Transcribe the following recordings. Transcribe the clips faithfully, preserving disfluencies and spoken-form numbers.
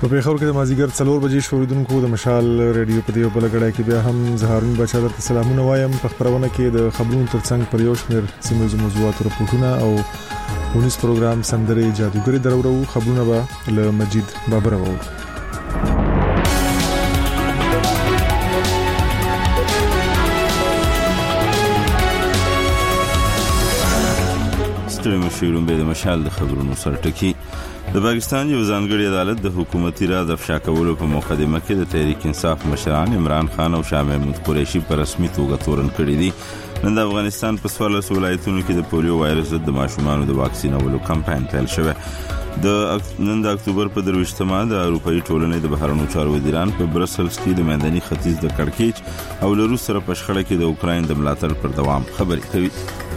په پیښور کې د مازیګر څلور بجې شوریدونکو د مشال ریډیو په دیو بل غړای کې بیا هم زهارون بچا درته سلامونه وایم. په خبرونه کې د خبرونو ترڅنګ پر یو شمېر سیمه موضوعات راپورټونه او ونیس پروګرام سندري جادوګری درورو خبرونه به له مجید بابر وو. ستړي مشورون به د مشال د خبرونو سرټکی. د پاکستان یو ځانګړي عدالت د حکومتي راز افشا کولو په مقدمه کې د تحریک انصاف مشران عمران خان او شاه محمود قریشي په رسمي توګه تورن کړی دي. نن د افغانستان په څوارلس ولایتونو کې د پولیو وایرس ضد د ماشومانو د واکسینولو کمپاین پیل شوی. د نن د اکتوبر په درویشتمه د اروپאי ټولنې د بهرنیو چارو وزیران په برسلز کې د مندني ختیځ د کړکېچ او له روس سره په شخړه کې د اوکراین د ملاتړ پر دوام خبرې کوي.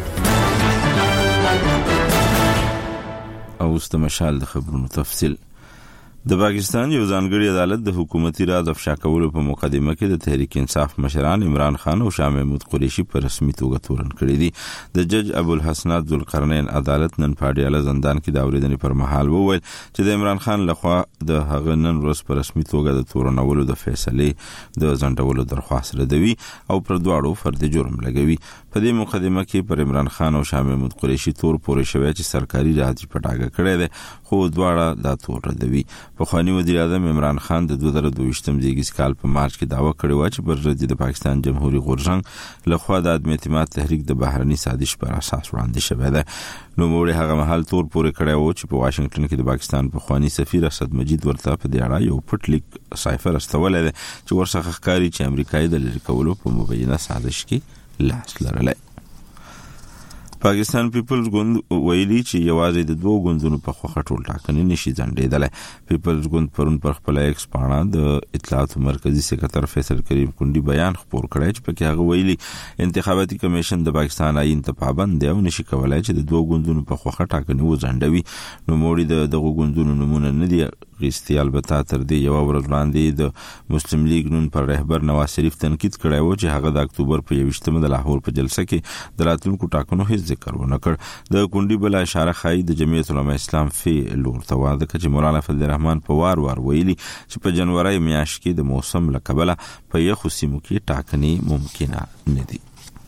او ست مشال د خبرونو تفصیل. د پاکستان یو ځانګړي عدالت د حکومتي راز افشا کولو په مقدمه کې د تحریک انصاف مشران عمران خان او شاه محمود قریشي په رسمي توګه تورن کړی دي. د جج ابوالحسنات ذوالقرنین عدالت نن په اډیاله زندان کې د اوریدنې پر مهال وویل چې د عمران خان لخوا د هغه نن ورځ په رسمي توګه د تورنولو د فیصلې د ځنډولو درخواست ردوي او پر دواړو فرد جرم لګوي. په دې مقدمه کې پر عمران خان او شاه محمود قریشي تور پورې شوی چې سرکاري راځي پټاګه کړی دی، خو دواړه دا تور ردوي. په خواني وزیر اعظم عمران خان د دوه زره دویشتم زیږیز کال په مارچ کې دعوه کړې و چې پر ضد د پاکستان جمهوریت غورځنګ لخوا د عدم اعتماد تحریک د بهرني سازش پر اساس وړاندې شوی دی. نو موږ هغه محل تور پورې کړی و چې په واشنگټن کې د پاکستان په خواني سفیر اسد مجید ورته په دې اړه یو پټ لیک سایفر استولای دی چې ورڅخه ښکاري چې امریکایي د لری کولو په مبینه سازش کې لاس لرلی. پاکستان پیپلز ګوند ویلي چې یوازې د دوه ګوندونو په خوخه ټول ټاکنې نشي ځنډېدلی. پیپلز ګوند پرون پر خپل ایکس پاڼه د اطلاعاتو مرکزی سکرټر فیصل کریم کندی بیان خپور کړی چې پکې هغه ویلي انتخاباتي کمیشن د پاکستان آئین ته پابند دی او نشي کولای چې د دوه ګوندونو په خوخه ټاکنې وځنډوي. نو موړي د دغه ګوندونو نمونه نه دی غیستي. البته تر دې یو ورځ وړاندې د مسلم لیگ نون پر رهبر نواز شریف تنقید کړی و چې هغه د اکتوبر په یوویشتمه د لاهور په جلسه کې د راتلونکو ټاکنو هیڅ ذکر ونه کړ. د کندی بل اشاره خای د جمعیت العلماء اسلام فی لور تواده چې مولانا فضل الرحمن په وار وار ویلي چې په جنوري میاشت کې د موسم لکبله په یخو سیمو کې ټاکنې ممکنه نه دي.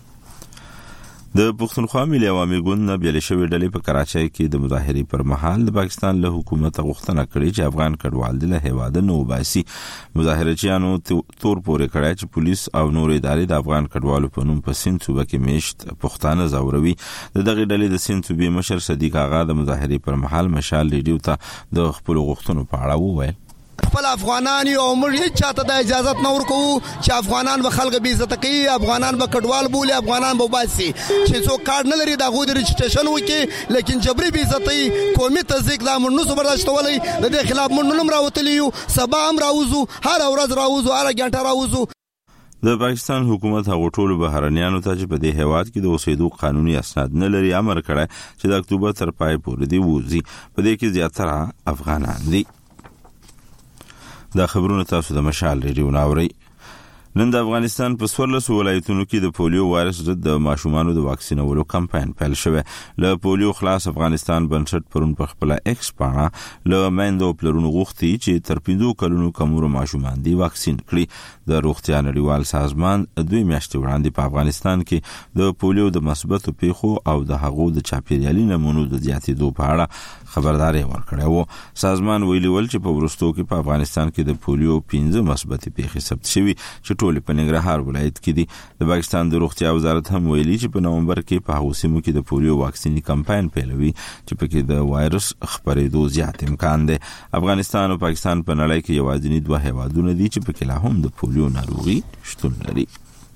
د پښتونخوا ملي عوامي ګوند نه بیل شوی ډلې په کراچۍ کې د مظاهرې پر مهال د پاکستان له حکومت غوښتنه کړې چې افغان کډوال د له هیواده نه وباسي. مظاهرچیانو تور پورې کړی چې پولیس او نور ادارې د افغان کډوالو په نوم په سیند صوبه کې میشت پښتانه زوروي. د دغه ډلې د سیند صوبې مشر صدیق آغا د مظاهرې پر مهال مشال ریډیو ته د خپل غوښتنو په اړه وویل. خپل افغانان یو موږ هیڅ چاته د اجازه نه ورکو چې افغانان به خلک بي عزت کوي، افغانان به کډوال بولي، افغانان به باسي چې څو کارت نه لري دا غو د رجسټریشن وکي، لیکن جبري بي عزتي قومي تزیق دا موږ نو برداشت ولې د دې خلاف موږ نوم راوتلیو، سبا هم راوځو، هر ورځ راوځو، هر غنټه راوځو. د پاکستان حکومت هغه ټول بهرنیانو ته چې په دې هیواد کې د اوسېدو قانوني اسناد نه لري امر کړی چې د اکتوبر تر پای پورې دی وځي. په دې کې زیاتره افغانان دي. دا خبرونه تاسو د مشال ریډیو ناوړي. نن د افغانستان په څوارلس ولایتونو کې د پولیو وایرس ضد د ماشومانو د واکسینولو کمپاین پیل شوی. له پولیو خلاص افغانستان بنسټ پرون په خپل ایکس پاڼه له میندو پلرونو غوښتي چې تر پنځو کلونو کمور ماشومان دی واکسین کړي. د روغتیا نړیوال سازمان دوی میاشتې وړاندې په افغانستان کې د پولیو د مثبتو پیښو او د هغو د چاپیریالي نمونو د زیاتېدو په اړه خبرداري ورکړې وو. سازمان ویلي ول چې په وروستو کې په افغانستان کې د پولیو پنځه مثبتې پیښې ثبت شوي چې ټول په ننګرهار ولایت کې دي. د پاکستان د روغتیا وزارت هم ویلي چې په نومبر کې په هغو سیمو کې د پولیو واکسیني کمپاین پیلوي چې پکې د وایرس خپرېدو زیات امکان دی. افغانستان او پاکستان په نړۍ کې یوازینی دوه هیوادونه دي چې پکې لا هم د پولیو ناروغي شتون لري.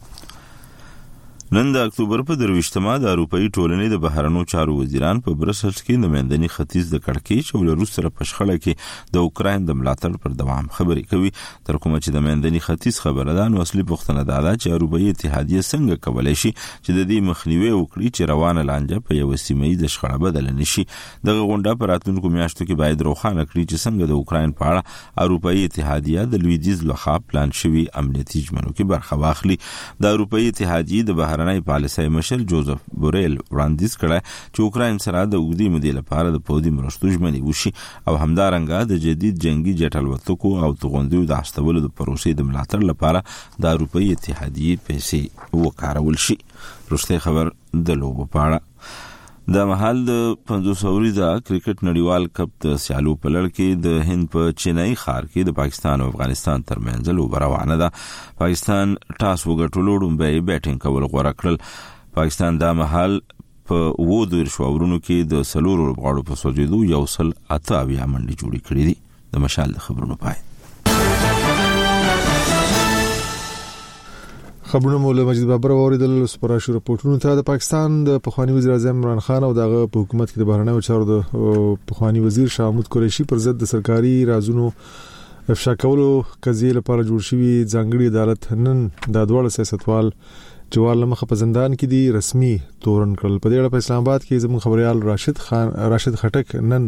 نن د اکتوبر په درویشتمه د اروپאי ټولنې د بهرنیو چارو وزیران په برسلز کې د مندني ختیځ د کړکېچ او له روس سره په شخړه کې د اوکراین د ملاتړ پر دوام خبرې کوي. تر کومه چې د مندني ختیځ خبره ده، نو اصلي پوښتنه دا ده چې اروپאי اتحادیه څنګه کولای شي چې د دې مخنیوي وکړي چې روانه لانجه په یو سیمه‌یزه شخړه بدل نشي. دغه غونډه په راتلونکو میاشتو کې باید روښانه کړي چې څنګه د اوکراین په اړه اروپאי اتحادیه د لویدیز لخوا پلان شوی امنیتي ژمنو کې برخه واخلي. د اروپאי اتحادیه د بهر بهرنۍ پالیسۍ مشر جوزف بوریل وړاندیز کړی چې اوکراین سره د اوږدې مودې لپاره د پوځي مرستو ژمنې وشي او همدارنګه د جدید جنگي جټ الوتکو او توغندیو د استولو د پروسې د ملاتړ لپاره د اروپایي اتحادیې پیسې وکارول شي. وروستی خبر د لوبو په اړه. د مهال د پنځوس اوریزه کرکټ نړیوال کپ د سیالو په لړ کې د هند په چینای ښار کې د پاکستان او افغانستان ترمنځ لوبه روانه ده. پاکستان ټاس وګټلو وړاندې بیټینګ کول غوړه کړل. پاکستان د مهال په وو د شوورونو کې د سلور لوبغاړو په سوجیدو یو سل اته اویا منډي جوړې کړې دي. د مشال د خبرونو پای. خبرونه مولا مجید بابر اوریدل. سپارښت راپورټونو ته د پاکستان د پخوانی وزیر اعظم عمران خان او دغه په حکومت کې د بهرنیو چارو د پخوانی وزیر شاه محمود قریشي پر ضد د سرکاري رازونو افشا کولو قضیې لپاره جوړ شوی ځانګړي عدالت نن د دوه سیاستوال جوال مخه په زندان کې دي رسمي تورن کړل. په دې اړه په اسلام آباد کې زموږ خبريال راشد خان راشد خټک نن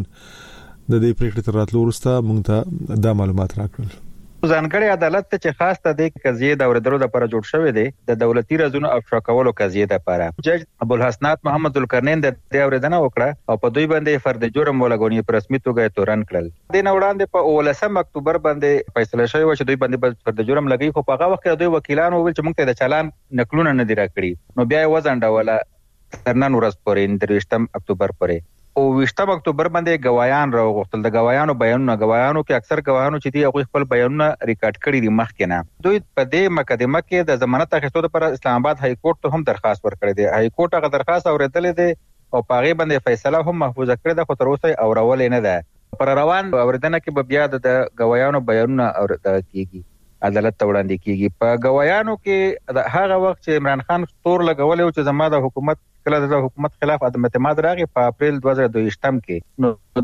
د دې پریکړې تر راتلو وروسته موږ ته دا معلومات راکړل. ځانګړي عدالت چې خاص ته د قضیې د اوریدلو لپاره جوړ شوی دی د دولتي رازونو افشا کولو قضیې لپاره. جج ابوالحسنات محمد ذوالقرنین د دې اوریدنه وکړه او په دوی باندې فرد جرم ولګونی په رسمي توګه تورن کړل. د نن وړاندې په اولسم اکتوبر باندې فیصله شوی و چې دوی باندې فرد جرم لګي، خو په هغه وخت دوی وکیلانو ویل چې موږ ته د چالان نقلونه نه دی راکړي. نو بیا یې وځنډوله تر نن ورځ پورې درویشتم اکتوبر پورې. او ویشتم اکتوبر باندې گوايان راوغوښتل. د گوايانو بیانونه گوايانو کې اکثر گواهانو چې دی هغه خپل بیانونه ریکارډ کړي دي مخکې نه. دوی په دې مقدمه کې د ضمانت اخیستو لپاره اسلام آباد های کورټ ته هم درخواست ورکړی دی. های کورټ هغه درخواست اوریدلې دی او په هغه باندې فیصله هم محفوظ کړې ده، خو تر اوسه اورولې نه ده. پر روان اوریدنه کې به بیا د گوايانو بیانونه اوریدل کیږي، عدالت ته وړاندې کیږي. په گوايانو کې د هغه وخت چې عمران خان تور لګولې او چې زما د حکومت کله د حکومت خلاف عدم اعتماد راغی په اپریل دوه زره دوه ویشتم کې، نو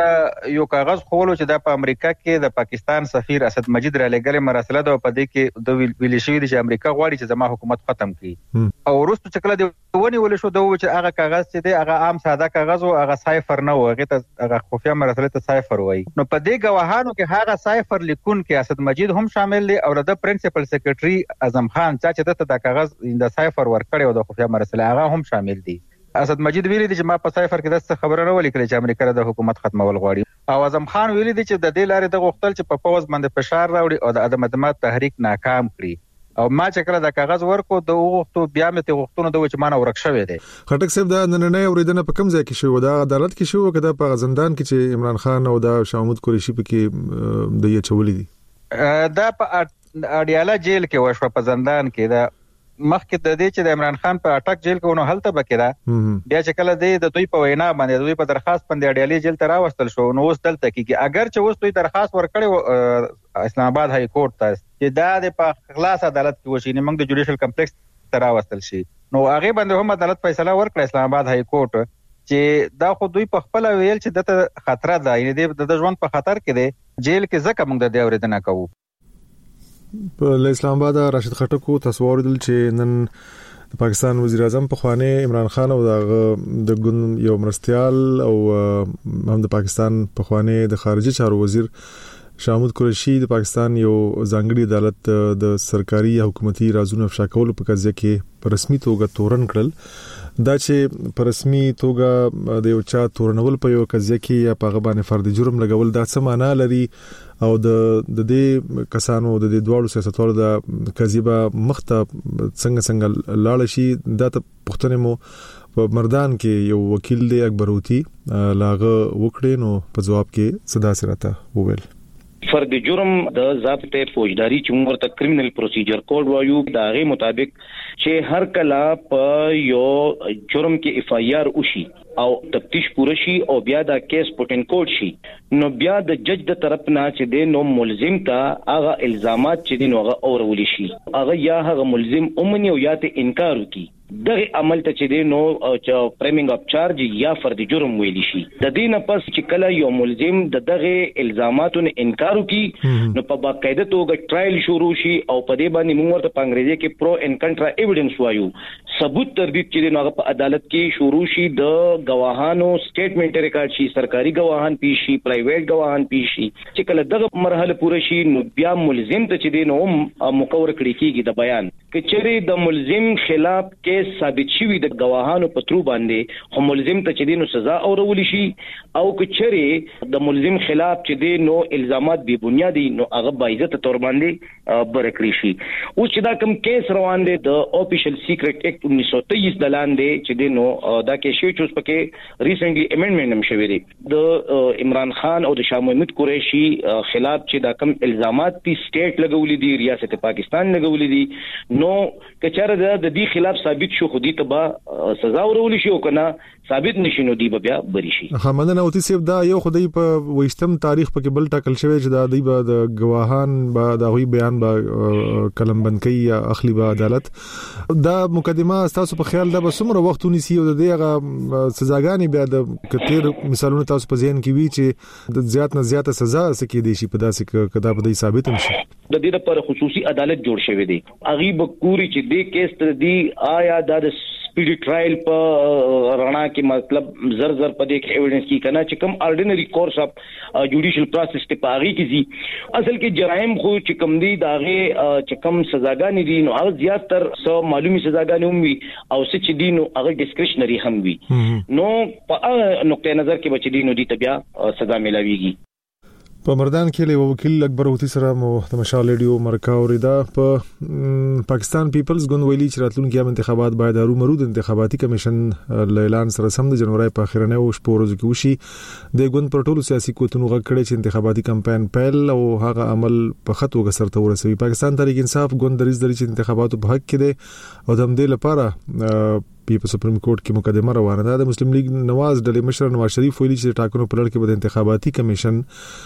د یو کاغذ خولو چې د په امریکا کې د پاکستان سفیر اسد مجید را لګلې مراسله ده په دې کې د ویل شوی دی چې امریکا غواړي چې زما حکومت ختم کړي. او وروسته چې کله دی ونی ول شو د چې هغه کاغذ چې دی هغه عام ساده کاغذ او هغه سایفر نه و، هغه ته هغه خفیا مراسله ته سایفر وایي. نو په دې گواهانو کې هغه سایفر لیکون کې اسد مجید هم شامل دی او د پرنسپل سیکریټري اعظم خان چې دته د کاغذ د سایفر ورکړی او د خفیا مراسله هغه هم شامل دي. اسد مجید ویلي دی چې ما په سایفر کې داسې خبره نه ولیکل چې امریکا د حکومت ختمول غواړي، او اعظم خان ویلي دی چې د دې لارې د غوښتل چې په پوز باندې فشار راوړي او د عدم اعتماد تحریک ناکام کړي. او ما چې کله د کاغذ ورکو د وغوښتو بیا مې ته غوښتنه د چې ما نه ورک شوی دی. خټک صاحب دا نننۍ اوریدنه په کوم ځای کې شو؟ دا عدالت کې شو که دا په زندان کې چې عمران خان او دا شاه محمود قریشي پکې د یې چولې دي؟ دا په اډیاله جیل کې وشو په زندان کې. دا مخکې د دې چې د عمران خان په اٹک جیل کې ونه هلته بکیدا بیا چې کله د دوی په وینا باندې دوی په درخواست باندې اډیالي جیل ته راوستل شو، نو اوس دلته کېږي. اگر چې اوس دوی درخواست ورکړي اسلام آباد های کورټ ته چې دا د په خلاص عدالت کې وشي، نه موږ د جوډیشل کمپلیکس ته راوستل شي، نو هغه باندې هم عدالت فیصله ورکړه اسلام آباد های کورټ چې دا خو دوی په خپل ویل چې دته خطر ده، یعنی د ژوند په خطر کې دی جیل کې، ځکه موږ د دې اوریدنه کوو. په اسلام آباد راشد خټکو تاسو اوریدل چې نن د پاکستان وزیر اعظم په خوانه عمران خان او د ګوند یو مرستيال او هم د پاکستان په خوانه د خارجي چارو وزیر شاه محمود قریشي د پاکستان یو ځانګړي عدالت د سرکاري حکومتي رازونو افشا کولو په قضیه کې په رسمي توګه تورن کړل. دا چې په رسمي توګه د یو چا تورنول په یو قضیه کې یا په غبانې فرد جرم لګول دا څه معنی لري او د د دې کسانو د دې دوړو سیاستوالو د قضیه مخته څنګه څنګه لاړ شي؟ دا ته پښتنه مو په مردان کې یو وکیل دی اکبروتی لاغه وکړي، نو په جواب کې صدا سره وویل فرد جرم د ضابطه فوجداري چې موږ ته کرمینل پروسیجر کوډ وایو دا غي مطابق چې هر کله په یو جرم کې اف ای آر وشي او تفتیش پوره شي او بیا دا کیس پټن کوډ شي، نو بیا د جج د طرف نه چې د نو ملزم ته هغه الزامات چې د نوغه اورول شي، هغه یا هغه ملزم اومني او یا ته انکار وکي دغه عمل ته چې د نو چې فریمینګ اف چارج یا فرد جرم ویل شي. د دې نه پس چې کله یو ملزم د دغه الزاماتو نه انکار وکي نو په باقاعده توګه ټرایل شروع شي او په دې باندې موږ ورته په انګریزي کې پرو ان کنټرا ایویډنس وایو، ثبوت تردید چې نو په عدالت کې شروع شي، د گواهانو سټیټمنټ ریکارډ شي، سرکاري گواهان پیش شي، پرایویټ گواهان پیش شي. چې کله دغه مرحله پوره شي نو بیا ملزم ته چې نو مقرر کړي کیږي د بیان کچره د ملزم خلاف کیس ثابت شوی د گواهانو پترو باندې هم ملزم ته چې دینو سزا اورول شي او کچره د ملزم خلاف چې دینو الزامات بی بنیادی نو هغه باعزت تور باندې برکړي شي. او چې دا کوم کیس روان دی د آفیشل سیکریټ ایکټ انیس سو تیئیس د لاندې چې دینو دا کې شوی چې پکې ریسنټلی امندمنت هم شوی دی د عمران خان او د شاه محمود قریشي خلاف چې دا کوم الزامات دي سټیټ لګولې دي ریاست پاکستان لګولې دي نو کچره د دې خلاف ثابت شو خو دې ته سزا ورول شي او کنه ثابت نشي نو دی بیا بری شي. خمنه اوتی سیب دا یو خدای په وښتم تاریخ پکې بل ټاکل شوی چې دا دی به د گواهان به د غوي بیان به کلم بنکي یا اخلي به عدالت دا مقدمه تاسو په خیال دا به څومره وخت ونیسي او د دغه سزاګانی بیا د کثیر مثالونه تاسو په ذهن کې وی چې د زیات نه زیاته سزا سکه دي شي په داسې کدا په دې ثابت نشي. د دې لپاره خصوصي عدالت جوړ شوی دی اغي بکوري چې دې کیس تر دی آیا د سپیډ ټرایل په رڼا کې مطلب زر زر په دې کې ایویډنس کی کنه چې کوم اورډینری کورس اف جوډیشل پروسس ته پاغي کیږي اصل کې جرایم خو چې کوم دی داغه چې کوم سزاګانې دي نو هغه زیاتره سو معلومي سزاګانې هم وي او څه چې دي نو هغه ډیسکریشنری هم وي نو په نقطه نظر کې بچ دي نو دي تبیا سزا ملاويږي. په مردان کې له وکیل اکبر هوتی سره مو د مشال ریډیو مرکا اوریدا په پاکستان پیپلز ګوند ویلي چې راتلونکي عام انتخابات باید هرو مرود انتخاباتي کمیشن له اعلان سره سم د جنوري په اخرنه او شپو ورځو کې وشي د ګوند پر ټولو سیاسي قوتونو غږ کړي چې انتخاباتي کمپاین پیل او هغه عمل په خطو کې سرته ورسوي. پاکستان تحریک انصاف ګوند دریز دري چې انتخاباتو په حق کې دي او د همدې لپاره په سپریم کورټ کې مقدمه روانه ده. د مسلم لیگ نواز ډلې مشر نواز شریف ویلي چې ټاکنو په لړ کې به انتخاباتي کمیشن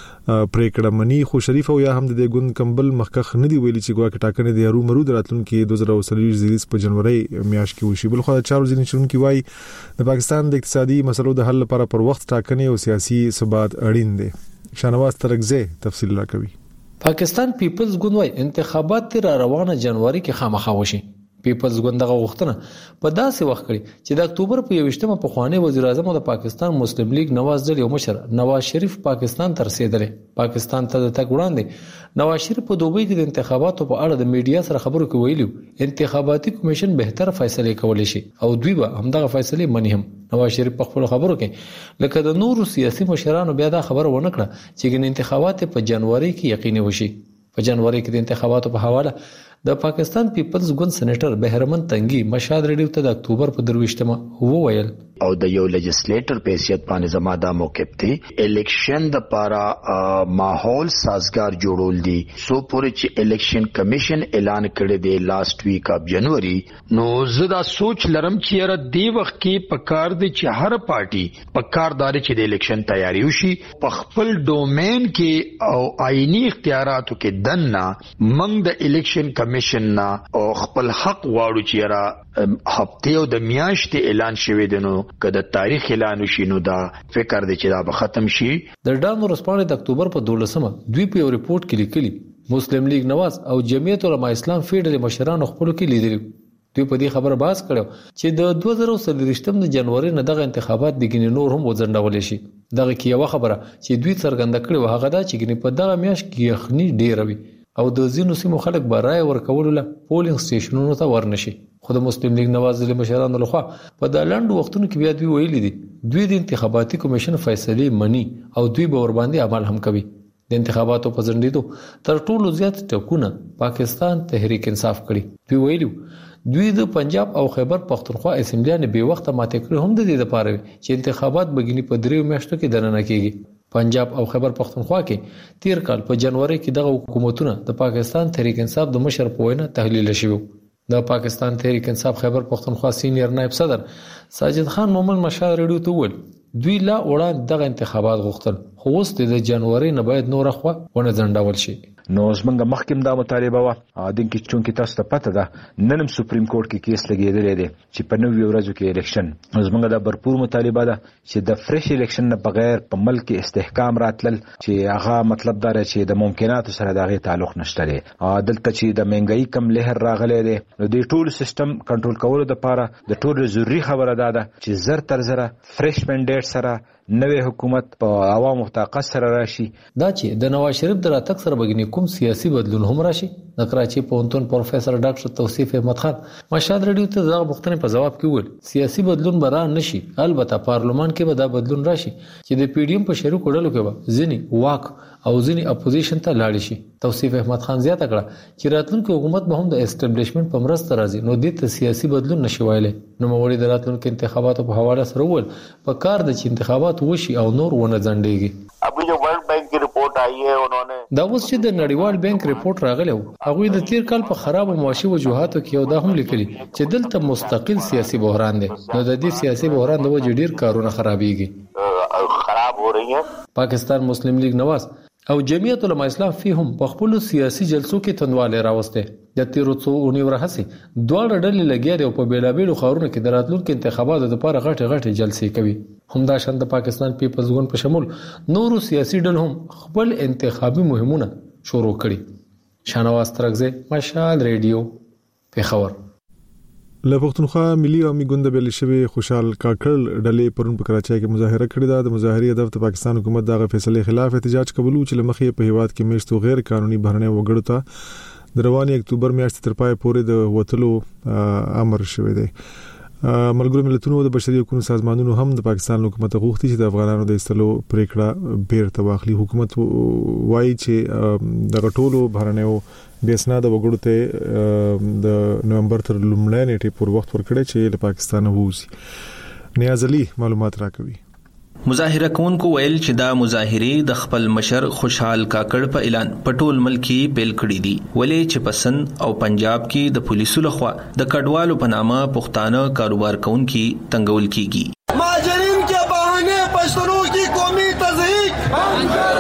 پریکړه منی خو شریف او یا هم د ګوند کمبل مخکخ نه دی ویلي چې ګواکې ټاکنې د هرو مرود راتلونکي دوه زره څلور زیریز په جنوري میاشت کې وشي. بل خو د چارو ځینې چونکی وای د پاکستان د اقتصادي مسلو د حل لپاره پر وخت ټاکنې او سیاسي ثبات اړین دي. شانواز ترغزه تفصیل راکوي. پاکستان پیپلز ګوند وای انتخابات تر روانه جنوري کې خامخا وشي. پیپلز ګوند دغه غوښتنه په داسې وخت کړي چې د اکتوبر په یوشتمه په خوانی وزیر اعظم د پاکستان مسلم لیگ نواز ډلې او مشر نواز شریف پاکستان تر رسیدلی. پاکستان ته د تګ وړاندې نواز شریف په دوبۍ کې د انتخاباتو په اړه د میډیا سره خبرو کې ویلي انتخاباتي کمیشن بهتر فیصله کولی شي او دوی به همدغه فیصله مني هم. نواز شریف په خپل خبرو کې لکه د نورو سیاسي مشرانو بیا دا خبره ونه کړه چې انتخابات په جنوري کې یقیني وشي. په جنوري کې د انتخاباتو په حواله د پاکستان پیپلز ګوند سېنیټر بهرمن تنګي مشهد ریډیو ته د اکتوبر په درويشتمه وویل او د یو لیجسلیټر په حیثیت باندې زماده موقف دی الیکشن د پارا ماحول سازگار جوړول دي سو پورې چې الیکشن کمیشن اعلان کړی دی لاست ویک اف جنوري نو زدا سوچ لرم چې را دی وخت کې پکار دي چې هر پارټي پکارداري چې د الیکشن تیاری وشي په خپل ډومین کې او آئینی اختیاراتو کې دنه منګ د الیکشن کمیشن نا او خپل حق واړو چې را هفته او د میاشتې اعلان شوی دی نو کله تاریخ اعلان وشي نو دا فکر دی چې دا به ختم شي. د ډانو رسپانې د اکتوبر په دولسمه دوی په یو ریپورت کې لیکلي مسلم لیگ نواز او جمعیت علماء اسلام فیډرل مشرانو خپل کې لیدل. دوی په دې خبره باز کړو چې د دوه زره څلور د جنوري نه دغه انتخابات د ګینې نور هم وځنډول شي. دغه کې یو خبره چې دوی څرګنده کړې هغه دا چې ګینې په دغه میاشت کې یخني ډېر وي او د ځینو سیمو خلک به رای ورکول له پولینګ سټیشنونو ته ورنشي. خو د مسلم لیگ نواز له مشرانو لخوا په د لاندو وختونو کې بیا دوی ویلي دي دوی د انتخاباتي کمیشن فیصله مني او دوی به ور باندې عمل هم کوي. د انتخاباتو په ځنډېدو تر ټولو زیات ټکونه پاکستان تحریک انصاف کړي. دوی ویلي دوی د پنجاب او خیبر پختونخوا اسمبلیانې به وخت ماته کړې هم د دې لپاره چې انتخابات بګینی په دریو میاشتو کې دننه کیږي. پنجاب او خیبر پختونخوا کې تیر کال په جنوري کې دغه حکومتونه د پاکستان تحریک انصاف د مشر په وینا تحلیل شوی. د پاکستان تحریک انصاف خیبر پختونخوا سینیئر نائب صدر ساجد خان مومن مشال ریډیو ته ویل دوی لا وړاندې دغه انتخابات غوښتل خو اوس د جنوري نه باید نور خو ونه ځنډول شي. نو زمونږ مخکیم دا مطالبه و د کې چونکی تاسو ته پته ده نن سپریم کورټ کې کیس لګیدل دي چې په نوې ورځو کې الیکشن زمونږ دا برپور مطالبه ده چې د فریش الیکشن نه بغیر په ملک استحکام راتلل چې هغه مطلب دا چې د ممکناتو سره دغه تعلق نشته دی. دلته چې د منګي کم لهر راغلی دی نو د ټول سیستم کنټرول کولو لپاره د ټول ضروري خبره ده چې زر تر زره فریش منډیټ سره نوې حکومت په عوامو طاقت سره راشي. دا چې د نواز شریف د راتګ سره بګنی کوم سیاسي بدلون هم راشي. د کراچي پوهنتون پروفیسور ډاکټر توصیف احمد خان مشهد رادیو ته دغه پوښتنې په جواب کې وویل سیاسي بدلون به را نشي، البته پارلمان کې به دا بدلون راشي چې د پی ډی ایم په شریکو ډلو کې به ځینې واک او ځینې اپوزیشن ته لاړ شي. توصیف احمد خان زیاته کړه چې راتلونکي حکومت به هم د اسټابلیشمنٹ په مرسته راځي، نو د ته سیاسي بدلون نشي وایلی. نو موري د راتلونکي انتخاباتو په حواله سره ول په کار د چې انتخابات وشي او نور ونه ځنډيږي. ابھی جو ورلڈ بینک کی رپورٹ آئی ہے انہوں نے دا اوس چې د نړیوال بانک رپورت راغلی و هغه د تیر کال په خراب معاشي وجوهاتو کې یو دا هم لیکلي چې دلته مستقل سیاسي بحران دی. نو د دې سیاسي بحران د وجې ډیر کارونه خرابېږي خراب هو رہی ہیں. پاکستان مسلم لیگ نواز او جمعیت علماء اسلام فیهم په خپل سیاسي جلسو کې تندواله راوسته. د تیرو څو اونیو راهسي دواړه ډلې لګیا دي او په بیلابیلو خاورونو کې د راتلونکو انتخاباتو لپاره غټه غټه جلسې کوي. همدا شان د پاکستان پیپلز ګوند په شمول نورو سیاسي ډلو هم خپل انتخابي مهمونه شروع کړي. شانواز ترغزه مشال ریډیو پیښور. له پښتونخوا ملي عوامي ګوند بل شوی خوشحال کاکړ ډلې پرون په کراچۍ کې مظاهره کړې ده. د مظاهرې هدف د پاکستان حکومت دغه فیصله خلاف احتجاج کول چې لمخې په هیواد کې میشتو غیر قانوني بهرنۍ وګړو ته د رواني اکتوبر میاشتې تر پای پورې د وټلو امر شوی دی. ملګرو ملتونو د بشري حقوقو سازمانونو هم د پاکستان حکومت غوښتي چې د افغانانو د استلو پریکړه بیرته واخلي. حکومت وایي چې د غټولو بهرنۍ بیسنا د وګړو ته د نومبر تر لومړۍ نیټې پر وخت ورکړي چې له پاکستان ووزي. نیاز علي معلومات راکوي. مظاهره کوونکو ویل چې دا مظاهره د خپل مشر خوشحال کاکړ په اعلان په ټول ملک کې پیل کړي دي، ولې چې پسند او پنجاب کې د پولیسو لخوا د کډوالو په نامه پښتانه کاروبار کوونکي تنګول کیږي. ماجرین کې بهانه پښتنو کی قومي تضحیک.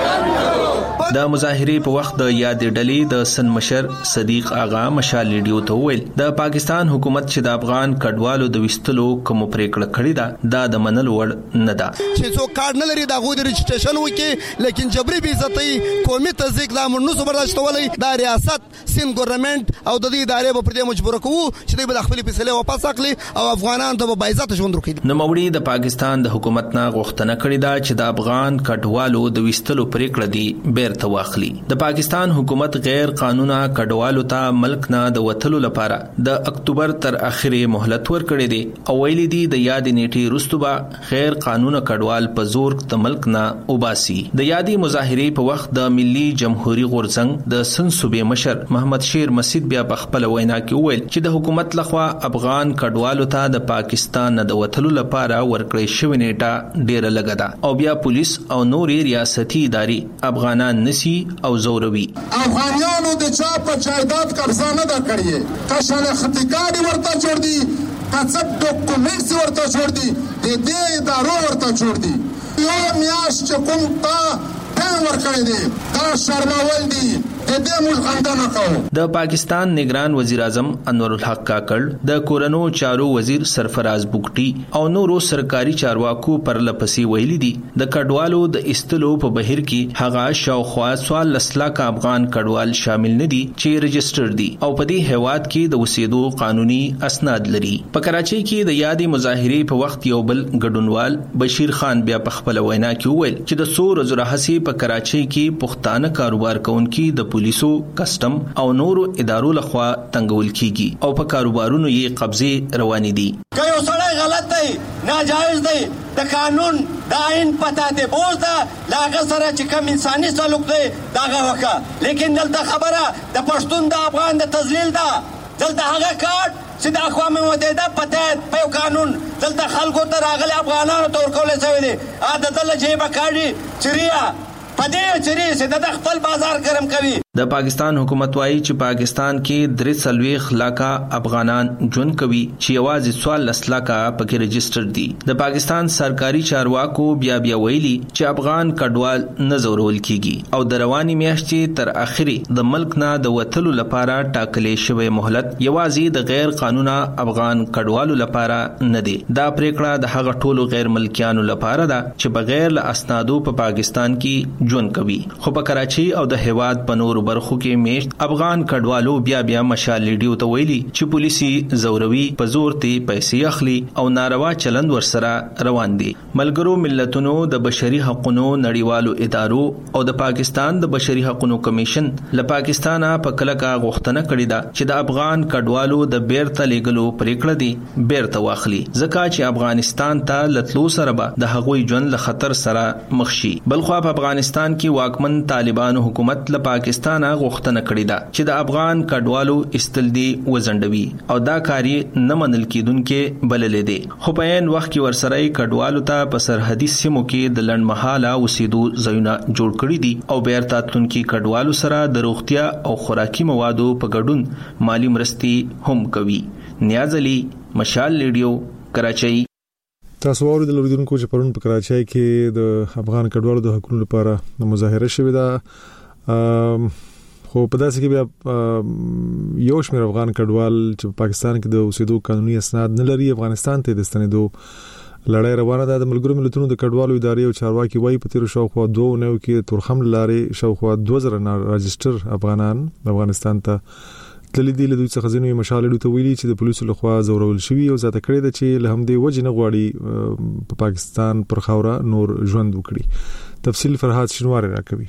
د مظاهره په وخت د یاد ډلې د سن مشر صدیق آغا مشال ریډیو ته ویل د پاکستان حکومت چې د افغان کډوالو د وستلو کوم پریکړه کړې ده دا د منل وړ نه ده. چې څو کارت نه لري دا غو د رجسټریشن وکي لیکن جبري بي عزتي قومي تضحیک دا موږ نو برداشتولای دا ریاست سین ګورنمنت او د دې ادارې په پردي مجبور کوو چې دوی به خپل فیصله واپس اخلي او افغانان ته به عزت ژوند ورکړي. نو موري د پاکستان د حکومت نه غوښتنه کړې ده چې د افغان کډوالو د وستلو پریکړه دی بیرته واخلي. د پاکستان حکومت غیر قانونا کډوالو ته ملک نه د وټلو لپاره د اکتوبر تر اخره مهلت ورکړي دي او ویلي دي د یاد نیټه رستوبه غیر قانونا کډوال په زور د ملک نه وباسي. د یادي مظاهره په وخت د ملي جمهوریت غورځنګ د سن صوبې مشر محمد شیر مسعود بیا په خپل وینا کې ویل چې د حکومت لخوا افغان کډوالو ته د پاکستان نه د وټلو لپاره ورکړی شوی نیټه ډیره لګه ده او بیا پولیس او نورې ریاستي ادارې افغانان نسی او زوروي. افغانانو د چا په جایداد قبضه نه دا کړی کا شاله خطیګاډي ورته جوړ دي کا څه ډاکومنټس ورته جوړ دي د دې ادارو ورته جوړ دي. یو میاش چې کوم تا ټیم ورکړی دی دا شرمول دي د دې ملک اندانه کوي. د پاکستان نگران وزیر اعظم انور الحق کاکړ د کورونو چارو وزیر سرفراز بوګټي او نورو سرکاري چارواکو پر لپسې ویلي دي د کډوالو د استلو په بهیر کې هغه شاوخوا سوال لسلا کا افغان کډوال شامل نه دي چې رجستر دي او په دې هیواد کې د وسیدو قانوني اسناد لري. په کراچۍ کې د یادي مظاهره په وخت یو بل ګډونوال بشیر خان بیا په خپل وینا کې ویل چې د سور زراحسي په کراچۍ کې پښتانه کاروبار کوونکي د پولیسو کسٹم او نورو ادارو لخوا تنګول کیږي او په کاروبارونو یې قبضه رواني دي. که یو سړی غلط دی ناجایز دی د قانون د عین پتا ته بوز ده لاغه سره چې کوم انساني سلوک دی داغه وکا لیکن دلته خبره د پښتون د افغان د تذلیل ده. دلته هغه کارت چې د اقوام متحده پته په قانون دلته خلکو ته راغلي افغانانو تور کولای شوی دي ا د دل جيبه کاږي چریا پدې چری چې د خپل بازار ګرم کوي. د پاکستان حکومت وايي چې پاکستان کې درې سلويخ لاکه افغانان ژوند کوي چې یوازې څوار لس لاکه پکې رجستر دي. د پاکستان سرکاري چارواکو بیا بیا ویلي چې افغان کډوال نه زورول کیږي او د رواني میاشتې تر اخري د ملک نه د وټلو لپاره ټاکلې شوی مهلت یوازې د غیر قانونا افغان کډوالو لپاره نه دی. دا پریکړه د هغه ټولو غیر ملکیانو لپاره ده چې بغیر له اسنادو په پاکستان کې ژوند کوي خو په کراچۍ او د هیواد په نورو نور برخو کې میشت افغان کډوالو بیا بیا مشال لیډیو ته ویلي چې پولیسي زوروي په زور ته پیسې اخلي او ناروا چلند ورسره روان دي. ملګرو ملتونو د بشري حقوقو نړیوالو ادارو او د پاکستان د بشري حقوقو کمیشن له پاکستانه په کلکه غوښتنه کړې ده چې د افغان کډوالو د بیرته لیږلو پریکړه دي بیرته واخلي، ځکه چې افغانستان ته لتلو سره به د هغوی ژوند له خطر سره مخ شي. بلخو په افغانستان کې واکمن طالبانو حکومت له پاکستانه غوښتنه کړې ده چې د افغان کډوالو استلدي وزندوي او دا کاری نه منل کیدونکې بللې دي. خو په عین وخت کې ورسره کډوالو ته په سرحدي سیمو کې د لنډمهاله اوسېدو ځایونه جوړ کړي دي او بیرته تلونکي کډوالو سره د روغتیا او خوراکي موادو په ګډون مالی مرستې هم کوي. نیاز علي، مشال لیډیو، کراچۍ. تاسو ورته د لوریدونکو چې پرون په کراچۍ کې د افغان کډوالو د حقوقو لپاره مظاهره شوې ده، خو په داسې کې بیا یو شمېر افغان کډوال چې په پاکستان کې د اوسېدو قانوني اسناد نه لري افغانستان ته د ستنېدو لړۍ روانه ده. د ملګرو ملتونو د کډوالو ادارې او چارواکي وايي په تیر شاوخوا دوه نو کې تورخم لارې شاوخوا دوه زره نه راجستر افغانان افغانستان ته تللي دي. له دوی څخه ځینې مشال لیډیو ته ویلي چې د پولیسو لخوا زورول شوي او زیاته کړې ده چې له همدې وجې نه غواړي په پاکستان پر خاوره نور ژوند وکړي. تفصیل فرحات شینواری راکوي.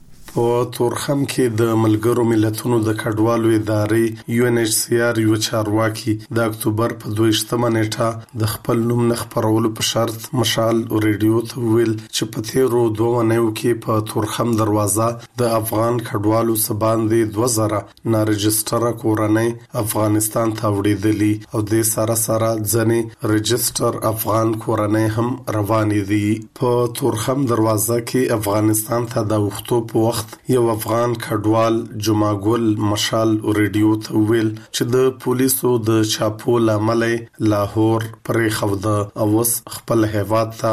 په تورخم کې د ملګرو ملتونو د کډوالو ادارې یو ان ایچ سی آر یو چارواکي د اکتوبر په دویشتمه نیټه د خپل نوم نه خپرولو په شرط مشال ریډیو ته ویل چې په تیرو دوه نو کې په تورخم دروازه د افغان کډوالو سباندې دوه زره نارجستره کورنۍ افغانستان ته وړېدلې او د سره سره ځنې رجستر افغان کورنۍ هم روانې دي. په تورخم دروازه کې افغانستان ته د وختو په وخت یو افغان کډوال جمعګل مشال ریډیو ته ویل چې د پولیسو د چاپو لامل لاهور پرې خوده او وس خپل هیواد ته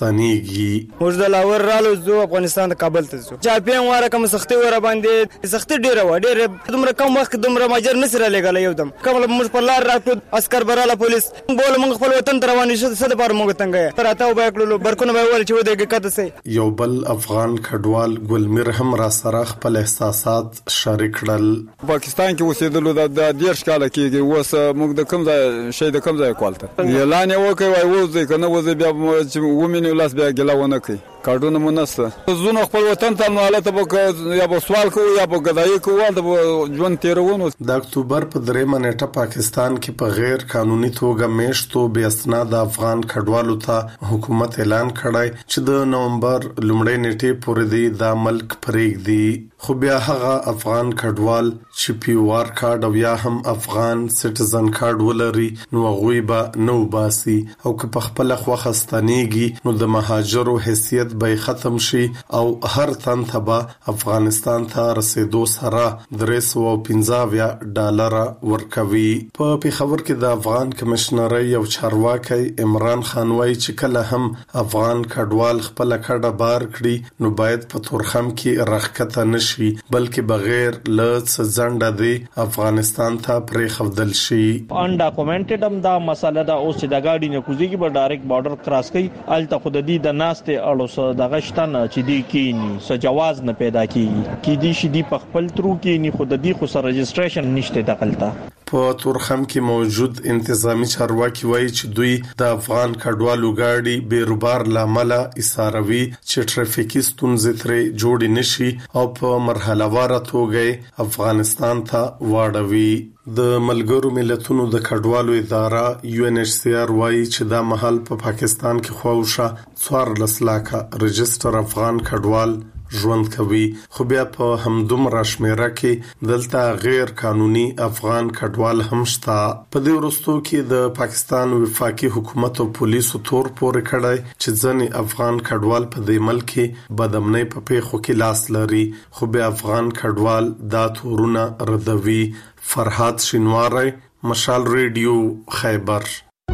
ستنیږي. موږ د لاهور رالو زو افغانستان ته کابل ته زو چاپین واره کوم سختي ور باندې سختي ډیره و ډیره دومره کم وخت دومره ماجر نسره لګل یو دم کوم موږ په لار راکړو عسكر براله پولیس بول موږ خپل وطن ته روان شو څه د بار موږ تنګه تراته وبا کړلو برکونه به ول چې ودی کته سي. یو بل افغان کډوال ګلمیر هم را سره خپل احساسات شریک کړل. پاکستان کې اوسېدلو د ډیر شکاله کېږي اوس موږ د کوم ځای شي د کوم ځای کولته اعلان وکړي وای وځي کنه وځي بیا ومنو لاس بیا ګلاونه کوي کارډونه مونسته زونه خپل وطن ته نو حالت به یا به سوال کوو یا به غدای کوو د ژوند تیرونو. د اکتوبر په دریمه نیټه پاکستان کې په غیر قانوني توګه میشتو بې اسناد افغان کډوالو ته حکومت اعلان کړی چې د نومبر لومړۍ نیټې پورې دی د ملک پرېږدي. خو بیا هغه افغان کډوال چې پی او آر کارت او یا هم افغان سټیزن کارت ولري نو غوي به نو باسي او که په خپل خوخه ستنیږي نو د مهاجرو حیثیت به ختم شي او هر تن ته به افغانستان ته رسیدو سره درې سوه پنځه ډالر ورکوي. په پیښور کې د افغان کمشنري او چارواکي عمران خان وايي چې کله هم افغان کډوال خپل کډه بار کړي نو باید په تورخم کې رخصت نشي بلکې بغیر لڅ ځنډه دی افغانستان ته پرې خودل شي. ان ډاکومنټډ هم دا مسله دا اوس د گاډي نه کوزي کې به ډایرکټ بارډر کراس کوي الته خود دې د ناشته اړو د غشتن چې دی کینی س جواز نه پیدا کیږي کې دي شي دی په خپل ترو کې نه خود دې خو سره رجستریشن نشته دغلطه. په تورخم کې موجود انتظامی چارواکي وایي چې دوی د افغان کډوالو گاډي بیروبار لامل اساروي چې ټریفیکي ستونزې ترې جوړ نشي او په مرحله وار توګه افغانستان ته واړوي. د ملګرو ملتونو د کډوالو اداره یو ان ایچ سی آر وايي چې دا مهال په پاکستان کې خواوشه څوارلس لاکه رجستر افغان کډوال ژوند کوي. خو بیا په همدومره شمیره کې دلته غیر قانوني افغان کډوال هم شته. په دې وروستو کې د پاکستان وفاقي حکومت او پولیسو تور پورې کړی چې ځنې افغان کډوال په دې ملک کې بدامنۍ په پیښو کې لاس لري خو بیا افغان کډوال دا تورونه ردوي. فرحات شینواری، مشال ریډیو، خیبر.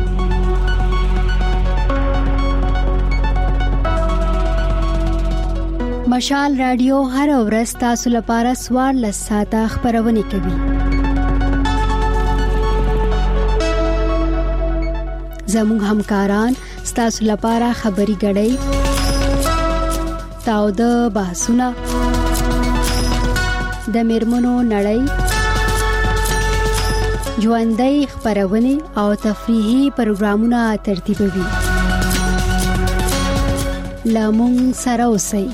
مشال رادیو هر ورځ تاسو لپاره سوار لساته خبرونه کوي. زموږ همکاران تاسو لپاره خبري غړي تاو د بحثونه د میرمنو نړۍ، ژوندۍ خبرونه او تفریحي پروګرامونه ترتیبوي. لامون سره اوسئ.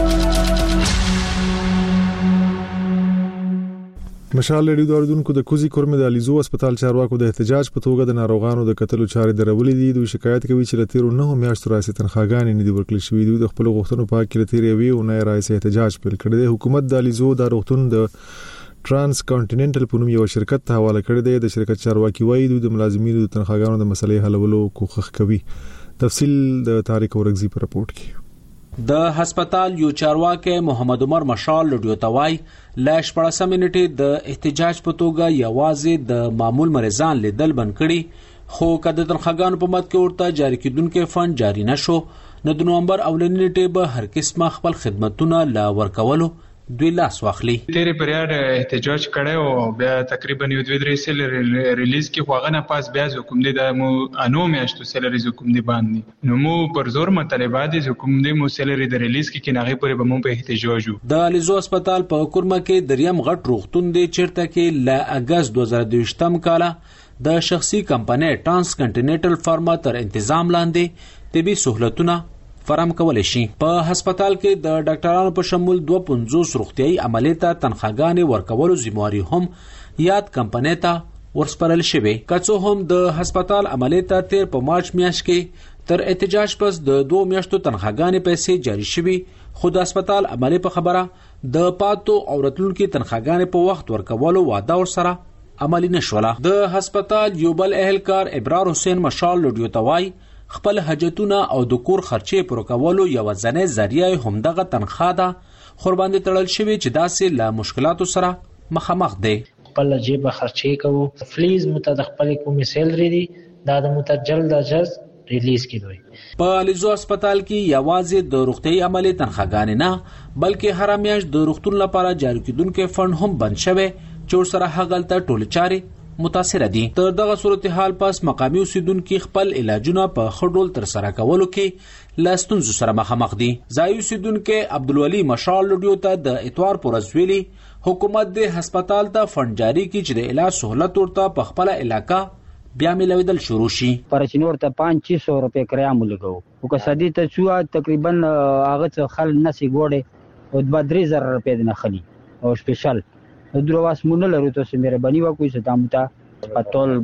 مشال ریډیو دوردونکو د کوزي کورمه د الیزو هسپتال چارواکو د احتجاج په توګه د ناروغانو د قتل چارې درولې دي. دوی شکایت کوي چې لتیرو نه میاشتو راځي تنخواګانې نه دی ورکړل شوې. دوی د خپل غوښتنو په اړه لتیرې وی او نه راځي احتجاج پیل کړی دی. حکومت د الیزو د روغتون د ترانس کانټیننټل په نوم یو شرکت ته حواله کړی دی. د شرکت چارواکي وایي دوی د ملازمینو د تنخواګانو د مسلې حلولو کوښښ کوي. تفصیل د طارق ورغزي په رپورت کې. د هسپتال یو چارواکي محمد عمر مشال لډیو توای لاش پړسه منټه د احتجاج په توګه یوازې د معمول مریضان لیدل بند کړي، خو کله د تنخواګانو په مد کې ورته جاری کیدونکو فند جاری نشو نو د نومبر اولنی نیټه به هر قسمه خپل خدماتونه لا ورکولو دوی لاس واخلي. تیرې پریاد احتجاج کړي او بیا تقریبا یو دوه درې سل ریلیز کې خو غنه پاس بیا حکومت د مو انو میاشتو سیلری حکومت باندې نو مو پر زور مطالبات حکومت مو سیلری د ریلیز کې کناغه پرې به مو په احتجاج وو. د الیزو هسپتال په کورمه کې دریم غټ روغتون دی چیرته کې ل اگست دوه زره دوه کال د شخصي کمپنۍ ټرانس کنټیننټل فارما تر تنظیم لاندې طبي سہولتونه فراهم کولای شي. په هسپتال کې د ډاکټرانو په شمول دوه پنځوس روغتيایي عملیات ته تنخواګانې ورکولو ذمہواری هم یاد کمپنۍ ته ورسپارل شوی. کڅو هم د هسپتال عملیات ته تیر په مارچ میاشت کې تر احتجاج پس د دوه میاشتو تنخواګانې پیسې جاری شوی، خو د هسپتال عملی په خبره د پاتو او راتلونکو تنخواګانې په وخت ورکولو وعده ورسره عملی نشوله. د هسپتال یو بل اهلکار ابرار حسین مشال لډیو توای خپل حاجتونه او د کور خرچې پر کولو یو ځنې ذریعہ هم دغه تنخوا ده خور باندې تړل شوی چې داسې لا مشکلاتو سره مخامخ دي. خپل جیب خرچې کوو، فلیز متد خپل کومې سیلری دي دا د متجل د جز ریلیز کیدوي. په الیزو هسپتال کې یوازې د روغتي عملی تنخواګانې نه بلکې هر میاشت د روغتون لپاره جاری کیدونکو فند هم بند شوی چې سره هغلته ټول چاري متاثر دي. تر دغه صورتحال پس مقامی اوسیدونکو خپل علاجونه په خډول تر سره کولو کې لاستونزو سره مخامخ دي. ځای اوسیدونکو عبدالولي مشال لډیو ته د اتوار پورز ویلي حکومت د هسپتال ته فند جاری کی چې د علاج سہولت ورته په خپل علاقہ بیا ملویدل شروع شي. پرچنور ته پانچ سو روپے کرایه ملګو او که سدي ته چوا تقریبا هغه خل نسی ګوړې او د درې زره روپے نه خلی او سپیشل درواس مونږ لرو ته سمره بنی وکوي ستامته پټول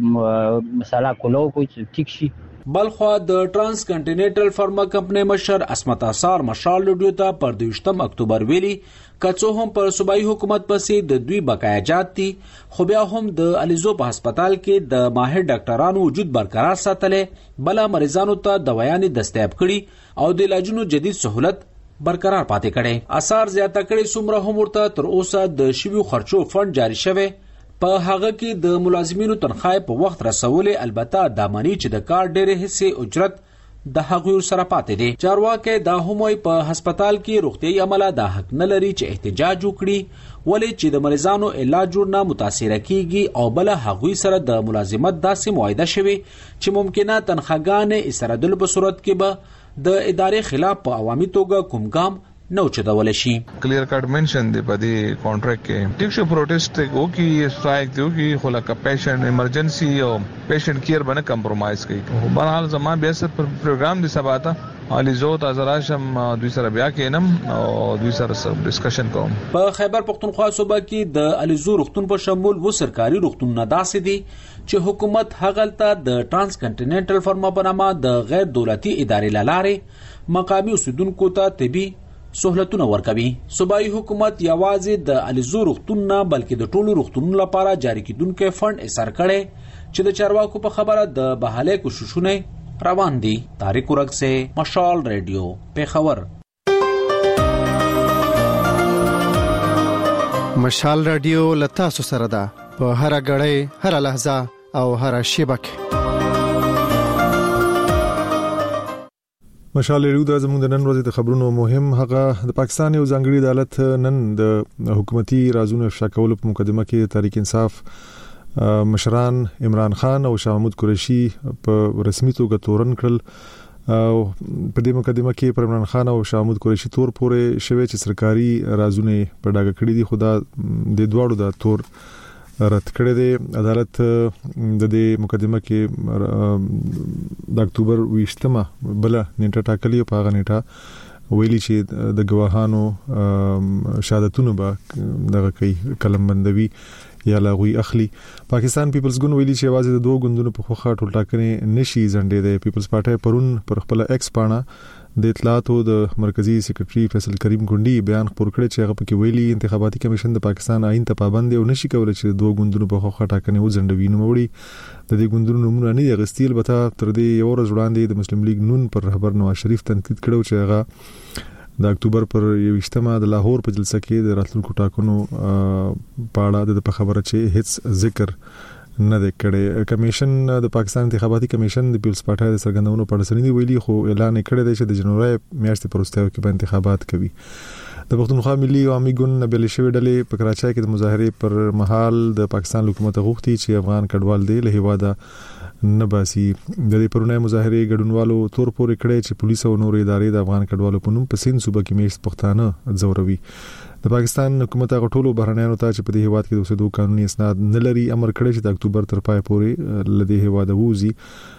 مساله کولو کوي ټیک شي. بلخوا د ترانس کنټیننټل فارما کمپنۍ مشر اسمت اثار مشال لډیو ته پر دویشتم اکتوبر ویلي کڅو هم پر صوبایي حکومت پسې د دوی بقایا جات دي، خو بیا هم د الیزو په هسپتال کې د ماهر ډاکټرانو وجود برقرار ساتلې بل مریضانو ته دوايانې دستیاب کړي او د علاجونو جدید سہولت برقرار پاتې کړي. اثار زیاته کړي څومره هم ورته تر اوسه د شویو خرچو فند جاری شوی په هغه کې د ملازمینو تنخواه په وخت رسولې البته دامنی چې د کار ډېر حصے اجرت د هغوی سره پاتې دي. چارواکي دا هم وي په هسپتال کې روغتي عمله د حق نه لري چې احتجاج وکړي ولې چې د مریضانو علاج ورنه متاثر کیږي او بل هغوی سره د ملازمت داسې معاهده شوی چې ممکنه تنخواګانې اسرادل په صورت کې به د ادارې خلاف په عوامي توګه کوم ګام نو چدول شي. کلیر کټ منشن دی په دې کانټریکټ کې ټیک شو پروټیسټ او کی سټرایک دی او کی خو لکه پیشنټ ایمرجنسي او پیشنټ کیر باندې کمپرمایز کوي. بهرحال زموږ بیا سره پروګرام دی سباته الیزو تازراشم دوی سره بیا کینم او دوی سره ډسکشن کوم. په خیبر پختونخوا صوبه کې د الیزو روغتون په شمول و سرکاري روغتونونه داسې دي چې حکومت هغلته د ترانس کنټیننټل فارما په نامه د غیر دولتي ادارې لاره مقامی اوسیدونکو ته طبي سہولتونه ورکوي. صوبایي حکومت یوازې د الیزو روغتون نه بلکې د ټولو روغتونونو لپاره جاری کیدونکو فند اثر کړي چې د چارواکو په خبره د بحاله کوششونه روان دي. طارق ورغزه مشال ریډیو پیښور. مشال ریډیو لتاسو سره ده په هر غړې هر لحظه او هر شبکه. مشال ریډیو د زموږ د نن ورځې د خبرونو مهم هغه د پاکستان یو ځانګړي عدالت نن د حکومتي رازونو افشا کولو په مقدمه کې تحریک انصاف مشران عمران خان او شاه محمود قریشي په رسمي توګه تورن کړل. او په دې مقدمه کې پر عمران خان او شاه محمود قریشي تور پورې شوی چې سرکاري رازونه په ډاګه کړی دي، خدا د دواړو د تور رد کړی دی. عدالت د دې مقدمه کې د اکتوبر ویشتمه بل نیټه ټاکلی په هغه نیټه ویلي چې د گواهانو شهادتونه به دغه کوي کلم بندوي یا لاغوي اخلي. پاکستان پیپلز ګوند ویلي چې आवाज د دوه ګوندونو په خوخه ټول ټاکنې نشي ځنډې دی. پیپلز پارټي پرون پر خپل ایکس پاڼه د اطلاعاتو د مرکزی سیکریټري فیصل کریم ګوندی بیان خبر کړی چې هغه پکې ویلي انتخاباتي کمیشن د پاکستان آئین ته پابند او نشي کولای چې دوه ګوندونو په خوخه ټاکنې وځنډوي. نو وړي د دې ګوندونو نومونه نه غستې، البته تر دې یو ورځ وړاندې د مسلم لیگ نون پر رهبر نواز شریف تنقید کړو چې هغه د اکتوبر پر یوشتمه د لاهور په جلسه کې د راتلونکو ټاکنو په اړه د خبره چې هیڅ ذکر نه د کړي. کمیشن د پاکستان انتخاباتي کمیشن د پیپلز پارټي د سرګندونو په اړه سړي ویلي خو اعلان کړی دی چې د جنوري میاشتې پر وروستیو کې به انتخابات کوي. د پښتونخوا ملي عوامي ګوند نبیل شوی ډلې په کراچۍ کې د مظاهره پر مهال د پاکستان حکومت غوښتي چې افغان کډوال دی له هیواده نه باسي. د دې پرونی مظاهره ګډونوالو تور پورې کړی چې پولیس او نور ادارې د افغان کډوالو په نوم په سین صوبه کې میشت پښتانه ځوروي. د پاکستان حکومت هغه ټولو بهرنیانو ته چې په دې هیواد کې د اوسېدو قانوني اسناد نه لري امر کړی چې د اکتوبر تر پای پورې لدې هیواد ووزي.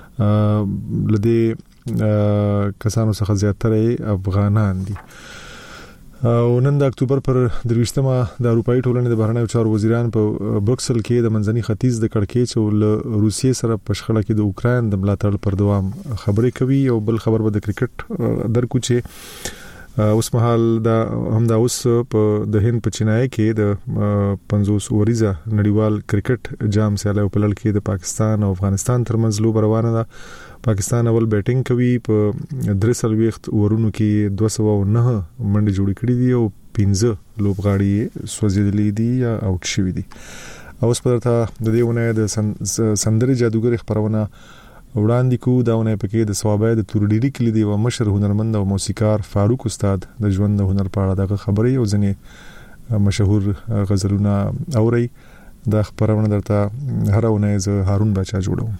لدې کسانو څخه زیاتره افغانان دي. او نن د اکتوبر پر درويشتمه د اروپאי ټولنې د بهرنیو چارو وزیران په بروکسل کې د منځني ختیځ د کړکېچ او له روسیې سره په شخړه کې د اوکرين د ملاتړ پر دوام خبرې کوي. او بل خبر به د کرکټ درکو چې اوس مهال دا هم دا اوس په د هند په چینای کې د پنځوس اوریزه نړیوال کرکټ جام سیاله په لړ کې د پاکستان او افغانستان ترمنځ لوب روانه ده. پاکستان اول بیټینګ کوي، په درسل وخت ورونو کې دوه سوه او نه منډه جوړ کړې دي او پنځه لوبغاړي سوځېدلې دي یا اوټ شوي دي. اوس په درته د دې ونه د سندري جادوګر خبرونه وړاندې کو. داونه پکې د ثوابای د تورډيري کلی دی او مشر هنرمند او موسیقار فاروق استاد د ژوند د هنر په اړه دغه خبرې او ځنې مشهور غزلونه اوري. د خبرونه درته هر ونه ز هارون بچا جوړو.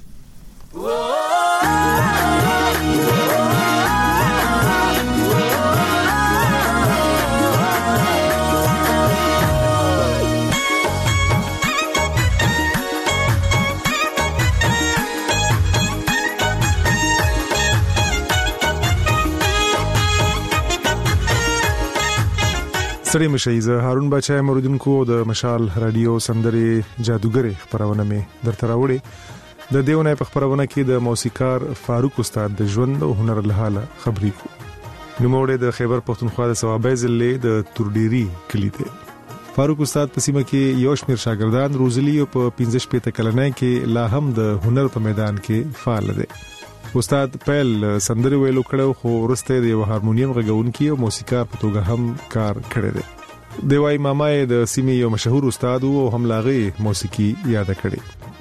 سړی مشي زه هارون بچا موردونکو د مشال رادیو سندري جادوګر خبرونه می درته راوړي. د دیونه په خبرونه کې د موسیقار فاروق استاد د ژوند او هنر له حاله خبرې کو. نوموړی د خیبر پښتونخوا د ثوابای ضلع د تورډيري کلی دی. فاروق استاد په سیمه کې یو شمیر شاګردان روزلی او په پنځه شپږ کلنۍ کې لا هم د هنر په میدان کې فعال دی. استاد پیل سندري ویلو کړو خو ورسته د یو هارمونیم غږونکي او موسیقار په توګه هم کار کړی دی. د وای مامای د سیمې یو مشهور استاد او هم لاغي موسیقي یاد کړی.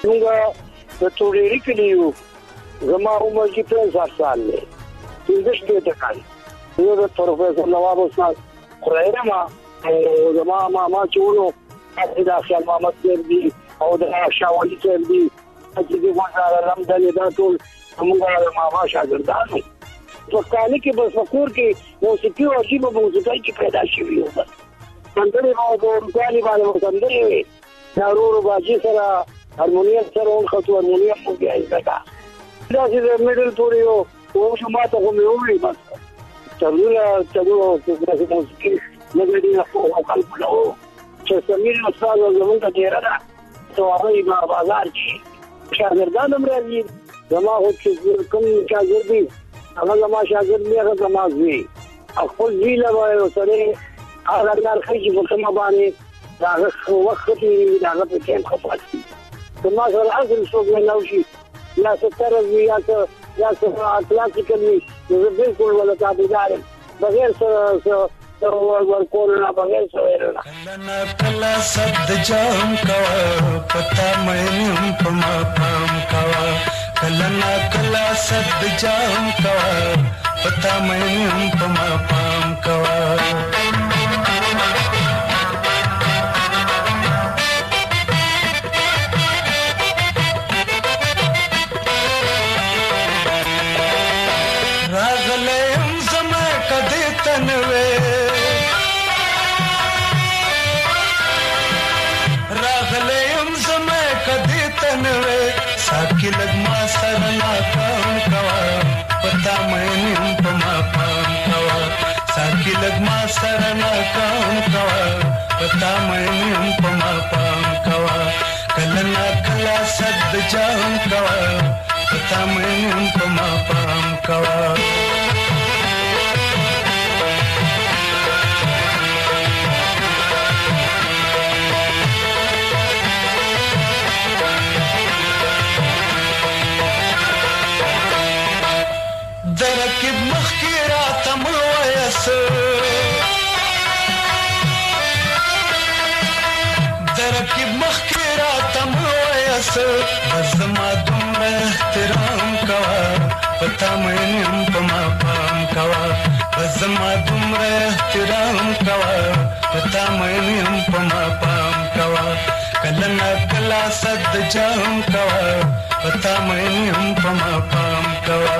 موږ د تورډيري کلیو زما عمر کې پنځه سال دی. پنځه شپږ کال. یو د پروفیسور نواب استاد قرایما او زما ماما چونو د خیال محمد سردي او د شاولي سردي چې د وځه لمدل دا ټول موږ د ماما شاګردانو په کال کې بس وکور کې موسیقي او عجیب موسیقي کې پیدا شوی و. بس سندري او د کالي باندې سندري وي ضرور باجي سره هارمونیم سره اون خطو هارمونیم مو کې ایستګه دا چې میډل پورې او شو ماته کوم یو وی بس ترونه ترونه د موسیقي نه دی او خلک نو چې سمیر استاد زمونږ ته ډیر ده تو هغه په بازار کې شاګردان هم راځي. زما هو چې کوم شاګرد دي هغه زما شاګرد دی، هغه زما زوی خپل زوی له وایو سره هغه درخې چې په کومه باندې دا وخت کې دا په کې خپل زما سره اصل څوک نه نوشي یا ستر یا یا کلاسیکل نو بالکل ولا تابعدار بغیر سره ورکونا بغیر سویرنا کلنا کلا صد جام کوا پتا مینم پما پام کوا کلنا کلا صد جام کوا پتا مینم پما پام کوا. جام کوا پتا مینم پما پام کوا درکب مخکرا تمل ویس درکب مخکرا تمل ویس بزما دومره احترام کوا پتا مینم پما پام کوا بزما دومره احترام کوا پتا مینم پما پام کوا کلنا کلا صد جام کوا پتا مینم پما پام کوا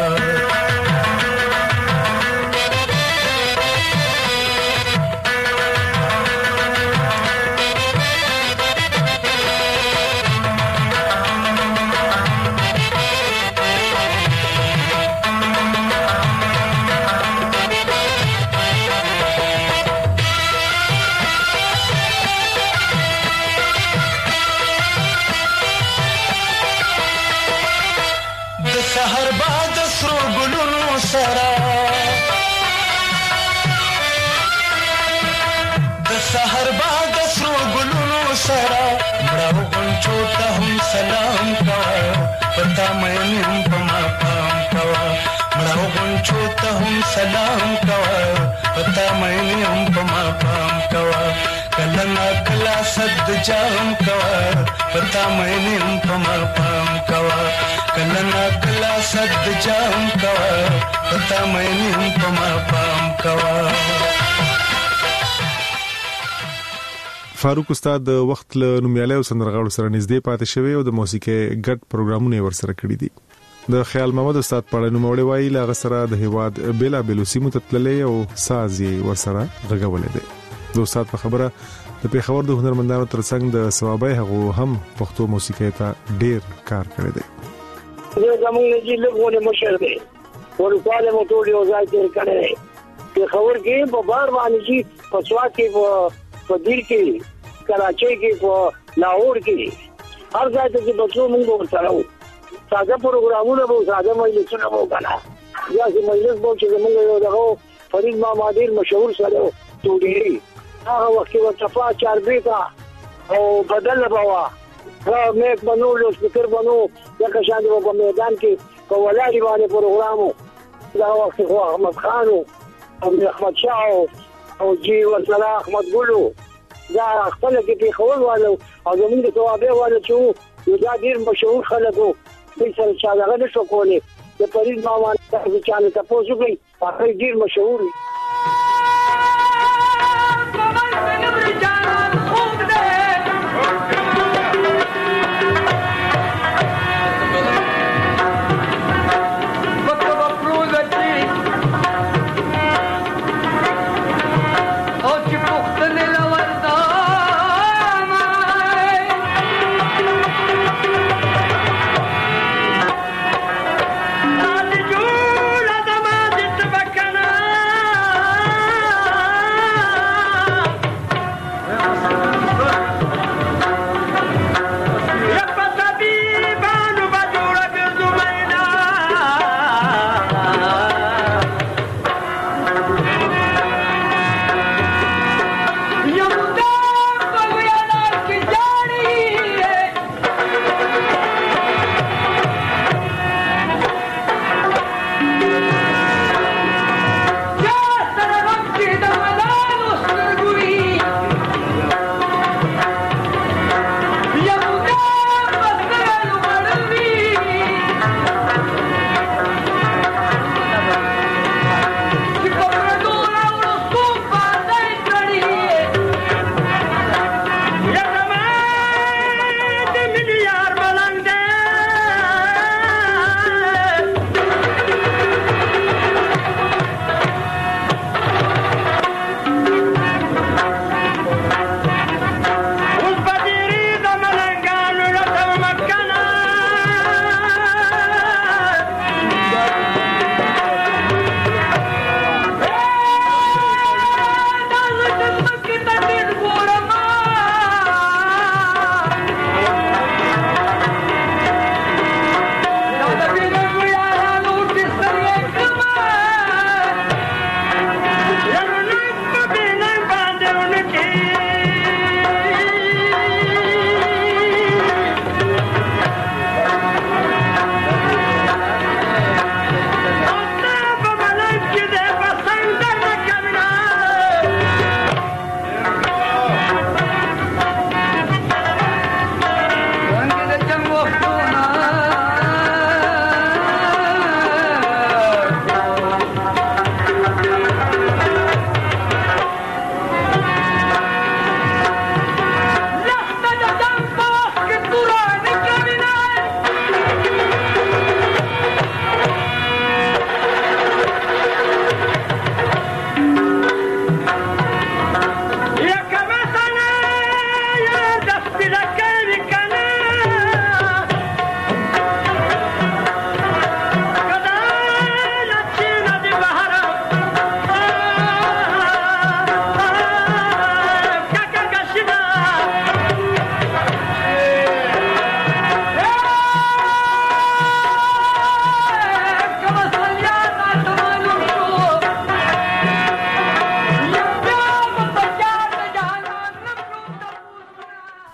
سحر باد سرو ګلونو سره د سحر باد سرو ګلونو سره مړو غونچو ته هم سلام کوا پتا مینم پما پام کوا مړو غونچو ته هم سلام کوا پتا مینم پما پام کوا کلنا کلا صد جام کوا پتا مینم پما پام کوا کلنا کلا صد جام کوا پتا مینم پما پام کوا فاروق استاد د وخت له نومیاله سندرغاړو سره نږدې پاتې شوی او د موسیقي ګډ پروګرامونه ورسره کړی دي د خیال محمد استاد پړنو نوموړی وایي لا غسره د هواد بلا بلوسیمو تتللې او سازي ورسره غږولې دي د استاد په خبره د پیښور د هنرمندانو ترڅنګ د ثوابای هغه هم پښتو موسیقي ته ډیر کار کړی دی زه زمونږ نه چې لږونه مشر دی ورکواله مو ټول یو ځای تیر کړی په خبر کې په بار باندې چې په سواد کې په دیر کې کراچۍ کې په لاهور کې هر ځای ته چې بچو موږ ورسره وو ساده پروګرامونه وو ساده مجلسونه وو کنه یا چې مجلس وو چې موږ یو دغه فرید ماما ډیر مشهور سره وو ټوډيري هغه وخت کې ورتفا چاربي تا او بدل بوا را میک بنو لو سپیکر بنو لکه شان دی په میدان کې په ولادي باندې پروګرامو دا وخت خو احمد خان او احمد شاه او جی ورسره احمد ګلو دا خپل کې په خول والو او زمونږ د توابع والو چې یو دا ډیر مشهور خلک وو په سر چا دغه نشو کولی د فرید ماما ته چانه تاسو کوي هغه ډیر مشهور دی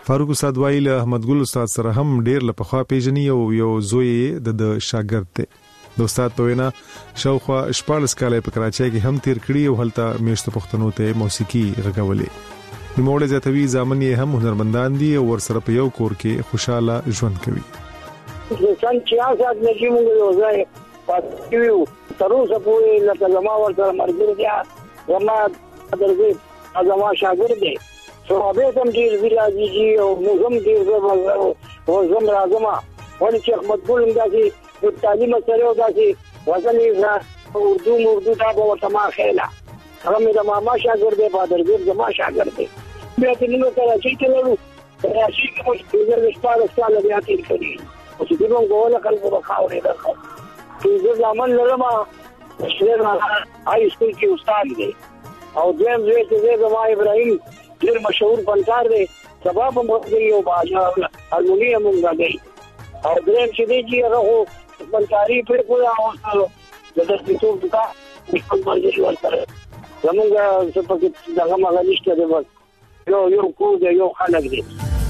فاروق استاد وایي له احمد ګل استاد سره هم ډیر لپخوا پیژني او یو زوی د شاګرد دی. د استاد په وینا شاوخوا شپږ کاله په کراچۍ کې هم تیر کړی او هلته میشته پښتنو ته موسیقي غږولې. نوموړی زیاتوي ځامن یې هم هنرمندان دي او ورسره په یو کور کې خوشاله ژوند کوي. سن چھیاسٹھ میں چې موږ یو ځای پاتې یو تر اوسه پورې لکه زما ورسره ملګری دی، زما درځي زما شاګرد دی. صحابه هم ډېر ویلاجي او موږ هم ډېر او زم راځم ولې چې احمد ګل هم داسې د تعلیم سره او داسې وزنې اردو اردو دا به ورته ما خیله هغه مې د ماما شاګرد دی، بادرګیر زما شاګرد دی. بیا چې موږ کراچۍ ته لاړو، کراچۍ کې مو پنځه شپږ کاله بیا تېر کړي او چې دوی موږ وله خلکو به خاورې درکړو. پنځه زامن لرم، شهر هاي سکول کې استاد دی او دویم زوی چې دی زما ابراهیم ډېر مشهور فنکار دی، سبا به موږ یو باجا هارمونیم موږ غږی او دریم چې دی چې هغه خو فنکاري پرې کوي او د دستیتوب دکا خپل مرګي ورسره زمونږ څه پکې دغه مغه نشته دی، بس یو یو کور دی، یو خلک دی.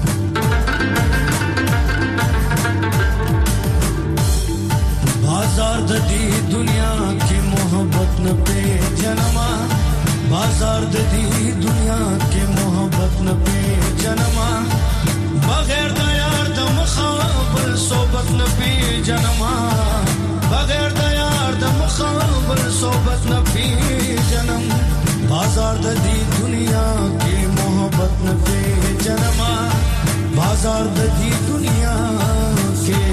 بازار د دې دنیا کې محبت نه پیژنما، بازار د دې دنیا کې محبت نه پیژنما، بغیر د یار د مخابل صحبت نه پیژنما، بغیر د یار د مخابل صحبت نه پیژنم، بازار د دې دنیا کې محبت نه پیژنما، بازار د دې دنیا کې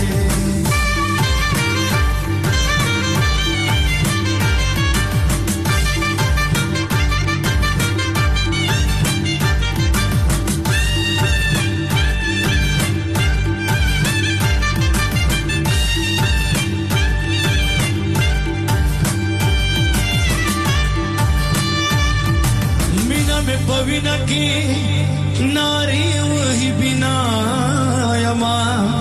पविना की नारी वही बिना यमा,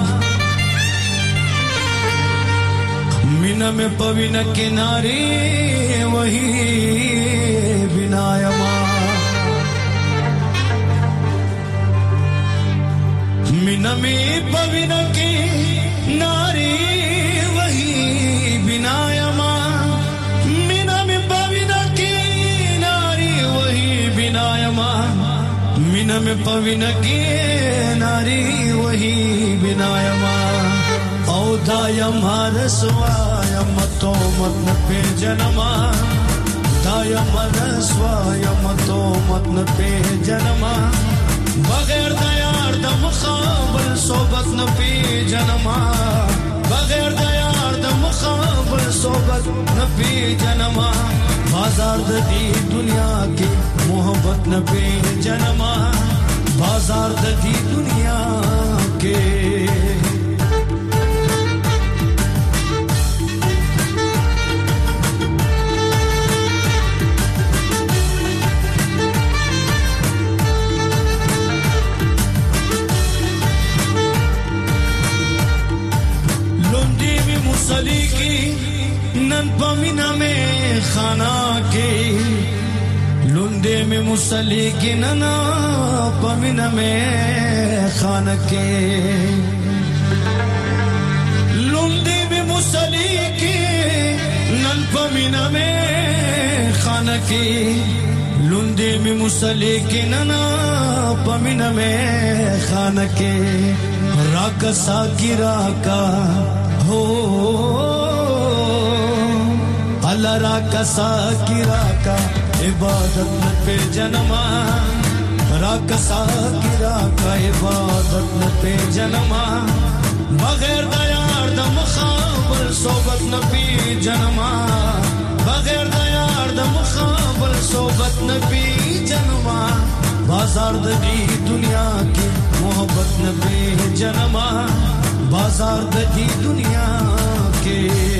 मीना में पविना की नारी वही बिना यमा, मीना में पविना की नारी वही बिना यमा, मीना में पविना की नारी वही बिनायमा, मीना में पविन की नारी वही बिनायमा, औदायमा रसवायम तो मत न पे जनमा, दायम रसवायम तो मत न पे जनमा, बगैर दयार द मुखाबल सोबत न पे जनमा, बगैर दयार द मुखाबल सोबत न पे जनमा, बाजार द दी दुनिया की मोहब्बत न पे जनमा, बाजार द दी दुनिया के लुंडी में मुसली की नन पमीना में खाना के, लुंडे में मुसली की नना पमीना में खाना के, लुंडे में मुसली की नन पमीना में खाना के, लुंडे में मुसली की नना पमीना में खाना के, राका सा की राका हो अल्लाह राका सा की राका इबादत न पे जनमा, राका सा की राका इबादत न पे जनमा, बगैर दयार द मुखाबल सोबत न पे जनमा, बगैर दयार द मुखाबल सोबत न पे जनमा, बाजार द दी दुनिया की मोहब्बत न पे जनमा, बाजार द दी दुनिया के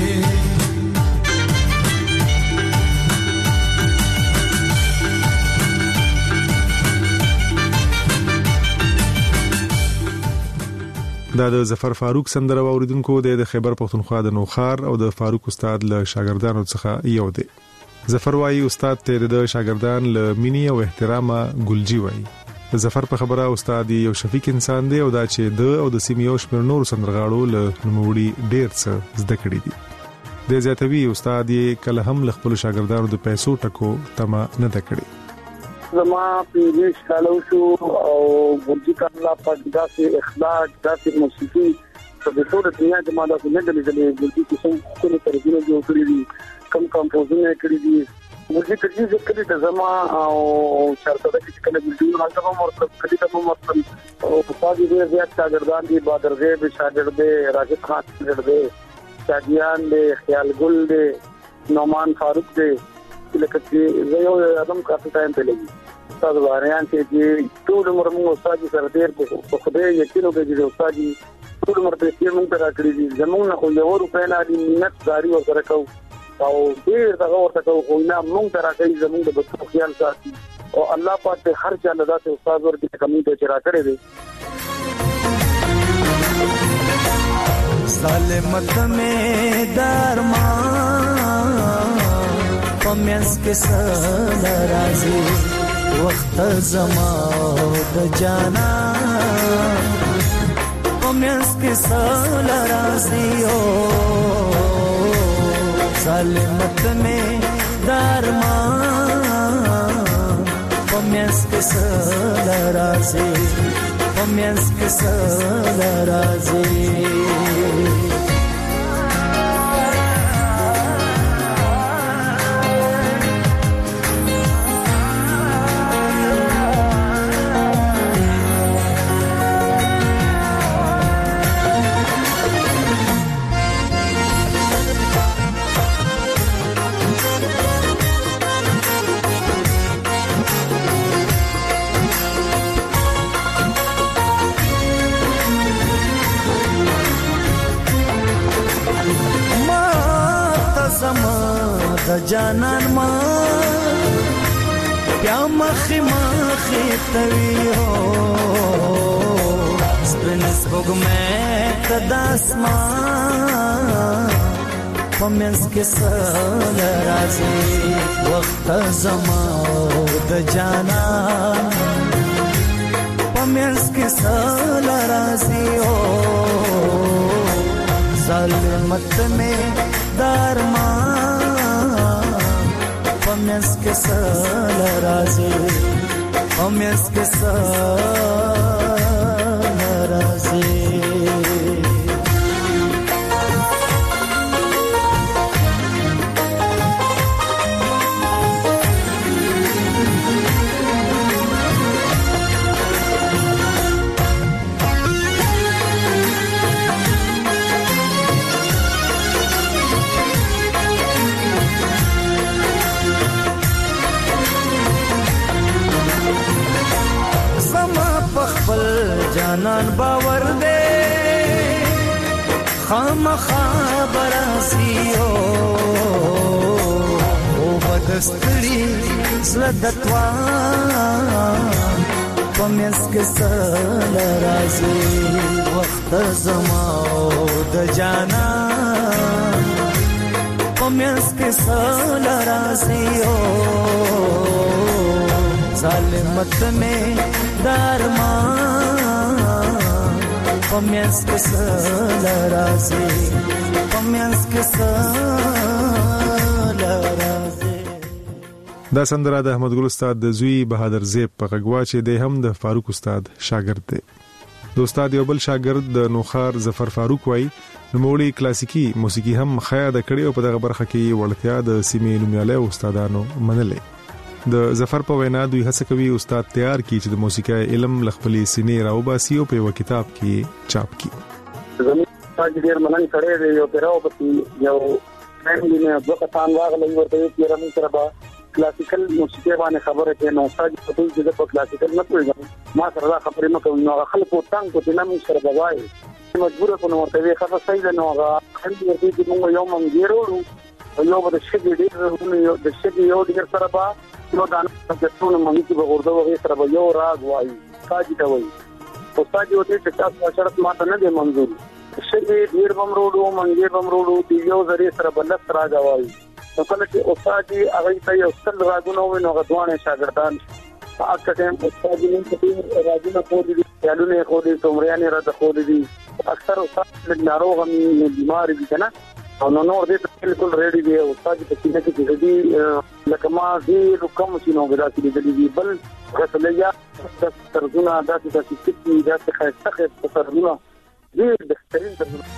دا د ظفر فاروق سندره اوریدونکو د خیبر پښتونخوا د نوخار او د فاروق استاد له شاګردانو څخه یو دی. ظفر وایي استاد ته د شاګردان له مینې او احترام ګلجی وایي. د ظفر په خبره استاد یو شفیق انسان دی او دا چې د او د سیمې یو شمېر نور سندرغاړو له نوموړي ډېر څه زده کړي دي د زیاتوي استاد یې کله هم له خپل شاګردانو د پیسو ټکو تمه نه ده کړې زما په دې کالو شو او ورځي کله په داسې اخلاق داسې موسیقي په ټول دنیا کې ما دا نه غلې ورځي چې څنګه کومه طریقې جوړ کړې دي کم کمپوزونه کړې دي ورځي کړي چې کړي د زما او شرطه کې کله ویډیو راځم او کله کوم مرتب او په دې ډېر زیات شاګردان دي بادر غیب شاګرد دي راشد خان شاګرد دي شادیان دي خیال ګل دي نومان فاروق دي لکه چې زه یو ادم کافي ټایم په لګي تاسو باندې چې ټول عمر موږ استاد سره ډېر په خدای یقین وکړي چې استاد ټول عمر په دې موږ راکړي دي زموږ نه خو یو روپیا نه دي منت داري ورته کوو او ډېر دا ورته کوو خو نه موږ ته راکړي زموږ د بچو خیال ساتي او الله پاک ته هر چا له ذات استاد ورته کمی ته چر راکړي دي ظالمت میں درمان پمیس کے سلرازی وقت زمان د جانا پمیس کے سلرازی او ظالمت میں درمان پمیس کے سلرازی پمیس کے سلرازی جانان ما بیا مخی مخی توی ہو سپرنس بگ میں تداسمان پمینس کے سال رازی وقت زمان د جانان پمینس کے سال رازی ہو ظالمت میں دارمان پمیس کے سال رازی پمیس کے سال رازی جانان باور دے خام خبر سیو او بدستری زلدتوا پمیس کے سال رازی وقت زماو د جانان پمیس کے سال رازیو ظالمت میں درمان پمیس کے سال رازی پمیس کے سال رازی دا سندره د احمد ګل استاد د زوی بهادر زیب په غږوا چې د هم د فاروق استاد شاګرد دی د استاد یو بل شاګرد د نوخار ظفر فاروق وای نوموړي کلاسیکی موسیقي هم خیا د کړي او په دغه برخه کې وړتیا د سیمې نومیاله استادانو منلې د ظفر په وینا دوی هڅه کوي استاد تیار کی چې د موسیقي علم لخپلې سینې راوباسي او په یو کتاب کې چاپ کړي زموږ تاج ډیر مننه کړې دی یو پیراو په یو فیملی نه دوه کسان راغلي ورته یې رمي سره با کلاسیکل موسیقي باندې خبره کوي نو استاد په ټول ځای په کلاسیکل نه کوي ما سره خبرې مکو نو خلکو تنګ کو چې نه سره بوای مجبور کو نو ورته یې خبره صحیح نه نو خلک ورته چې موږ یو مونږ ورو یو به شګې ډیر یو د شګې یو ډیر سره با نو دا نه ټول مونږ چې وګورځو وغه سره یو راغ وایي کاجی ته وایي استاد یو دې چې تاسو شرط ماته نه دی منظور شګې ډیر بم روډو مونږ بم روډو دی یو ذریعہ سره بلست راځوي نو کله چې استاد هغه ته یو ستل راغونو نو غدوانه شاګردان اکثر ټیم استاد نن په راځي په دې یالونه خو دې تومریانه را د خو دې اکثر استاد ناروغ هم بیمار دي کنه او نو نور دې بالکل ریډي دی استاد په سینه کې دې لکه ما دې رقم سينو غراځي دې بل غسلیا ترجمه داسې داسې چې داسې خاصه ترجمه دې د سترین ترجمه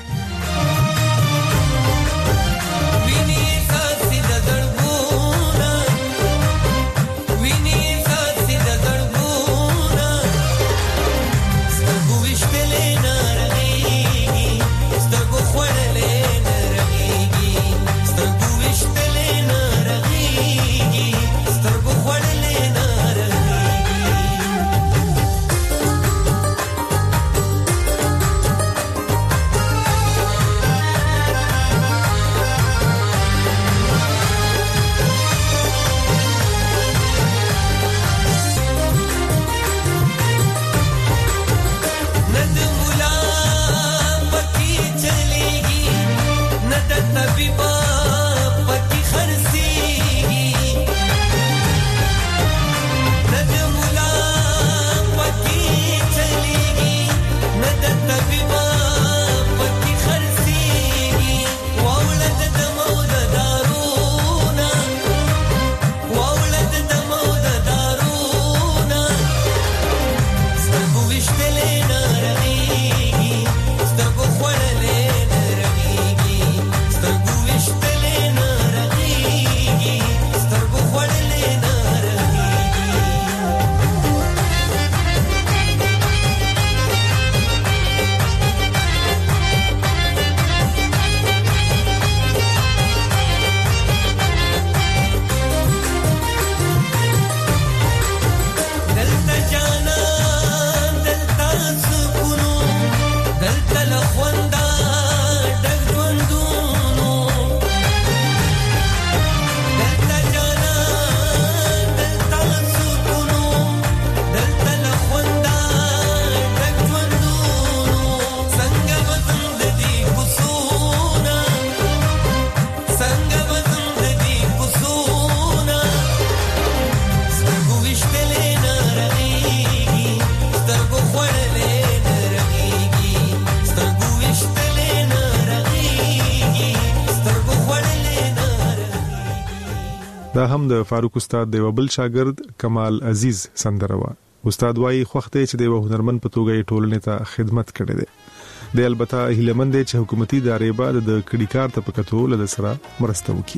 دا هم د فاروق استاد د بل شاګرد کمال عزیز سندره وا. استاد وايي خوخته چې د هنرمن په توګه ټولنې ته خدمت کړي دي. د البته هیلمند چې حکومتي ادارې بعد د کډیکار ته پکتو له سره مرسته وکړي.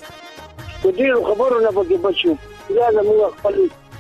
د دې خبرو نه پکې بچو یا زموږ خپل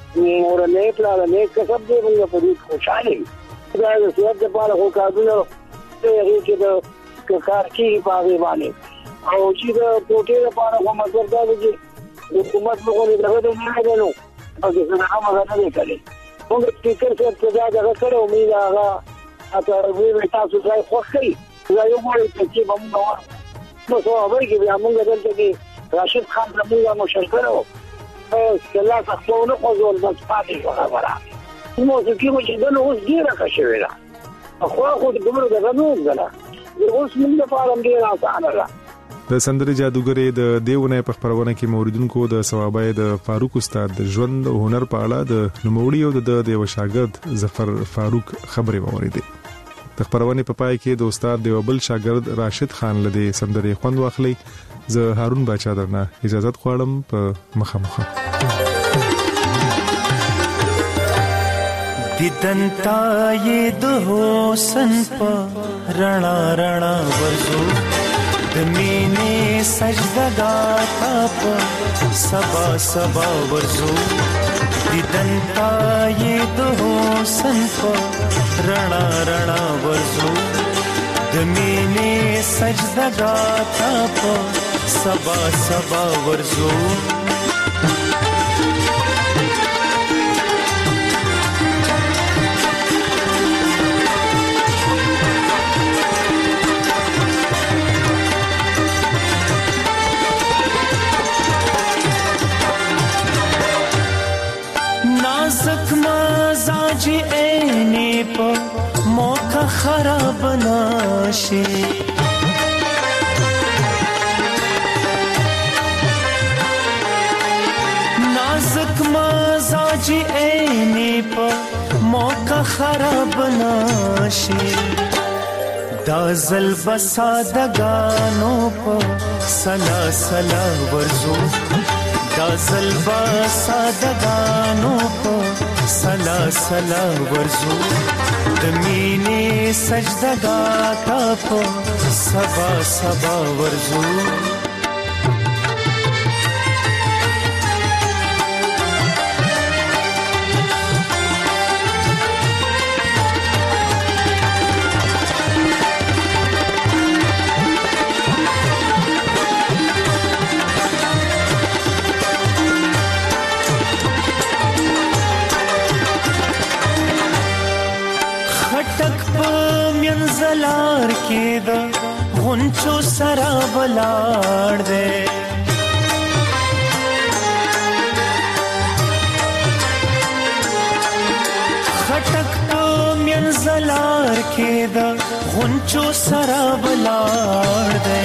مورنه پلان نه کسب دې موږ په دې خوشاله دا د سیاست لپاره خو کارونه دغه چې د کار کې پاره باندې او چې د پروتې لپاره کوم مطلب دا دی حکومت موږ نه غوډه نه غواړو او څنګه هغه نه نه کوي موږ سپیکر څخه دا دا کړو موږ هغه اته وی تاسو ځای خوښي دا یو مړ چې موږ نو څو اوبای کې بیا موږ دلته کې راشد خان زموږه مشرکړو او کله تاسو نه خوځول بس پاتې خبره نو چې کوم چې دنه اوس ډیره کښوي دا خو خو د ګمرو دغه نو غلا اوس موږ لپاره ډیره اسانه ده. د سندري جادوګرې د دیونه په خبرونه کې موریدونکو د ثوابای د فاروق استاد د ژوند او هنر په اړه د نوموړي او د دیو شاګرد ظفر فاروق خبرې ووریدې. د خبرونه په پای کې د استاد دیو بل شاګرد راشد خان لدی سندري خوند واخلي. زه هارون باچا درنه اجازه غواړم په مخامخه. دیدنتا یې د حسن په رڼا رڼا ورزو د مینې سجده تا په سبا سبا ورزو دیدنتا یې د حسن په رڼا رڼا ورزو د مینې سجده تا په سبا سبا ورزو जी ऐने पर मौका खराब नाशे नाजुक मजाज حاجی عینی په موقع خراب نشي دا زل بسادگانو په سلا سلا ورزو دا زل بسادگانو په سلا سلا ورزو د مینې سجدګا تا په سبا سبا ورزو زلار کې دا غونچو سرا بلاړ دے خټک په مین زلار کې دا غونچو سرا بلاړ دے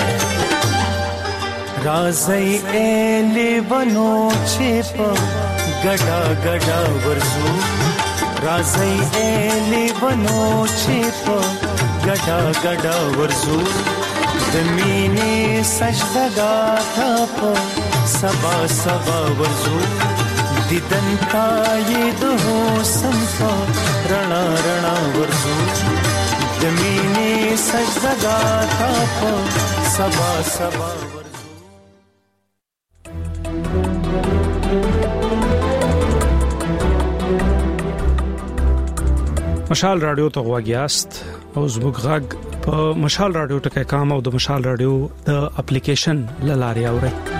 رازي اله بنو چې په ګډا ګډا ورزو رازي اله بنو چې په گڈا گڈا ورزو زمینی سجدگا تھا پا سبا سبا ورزو دیدن کا یہ دو سنفا رنا رنا ورزو زمینی سجدگا تھا پا سبا سبا ورزو مشال رادیو ته غواګیاست او زموږ غږ په مشال رادیو ټکی کام او د مشال رادیو د اپلیکیشن لاري اورئ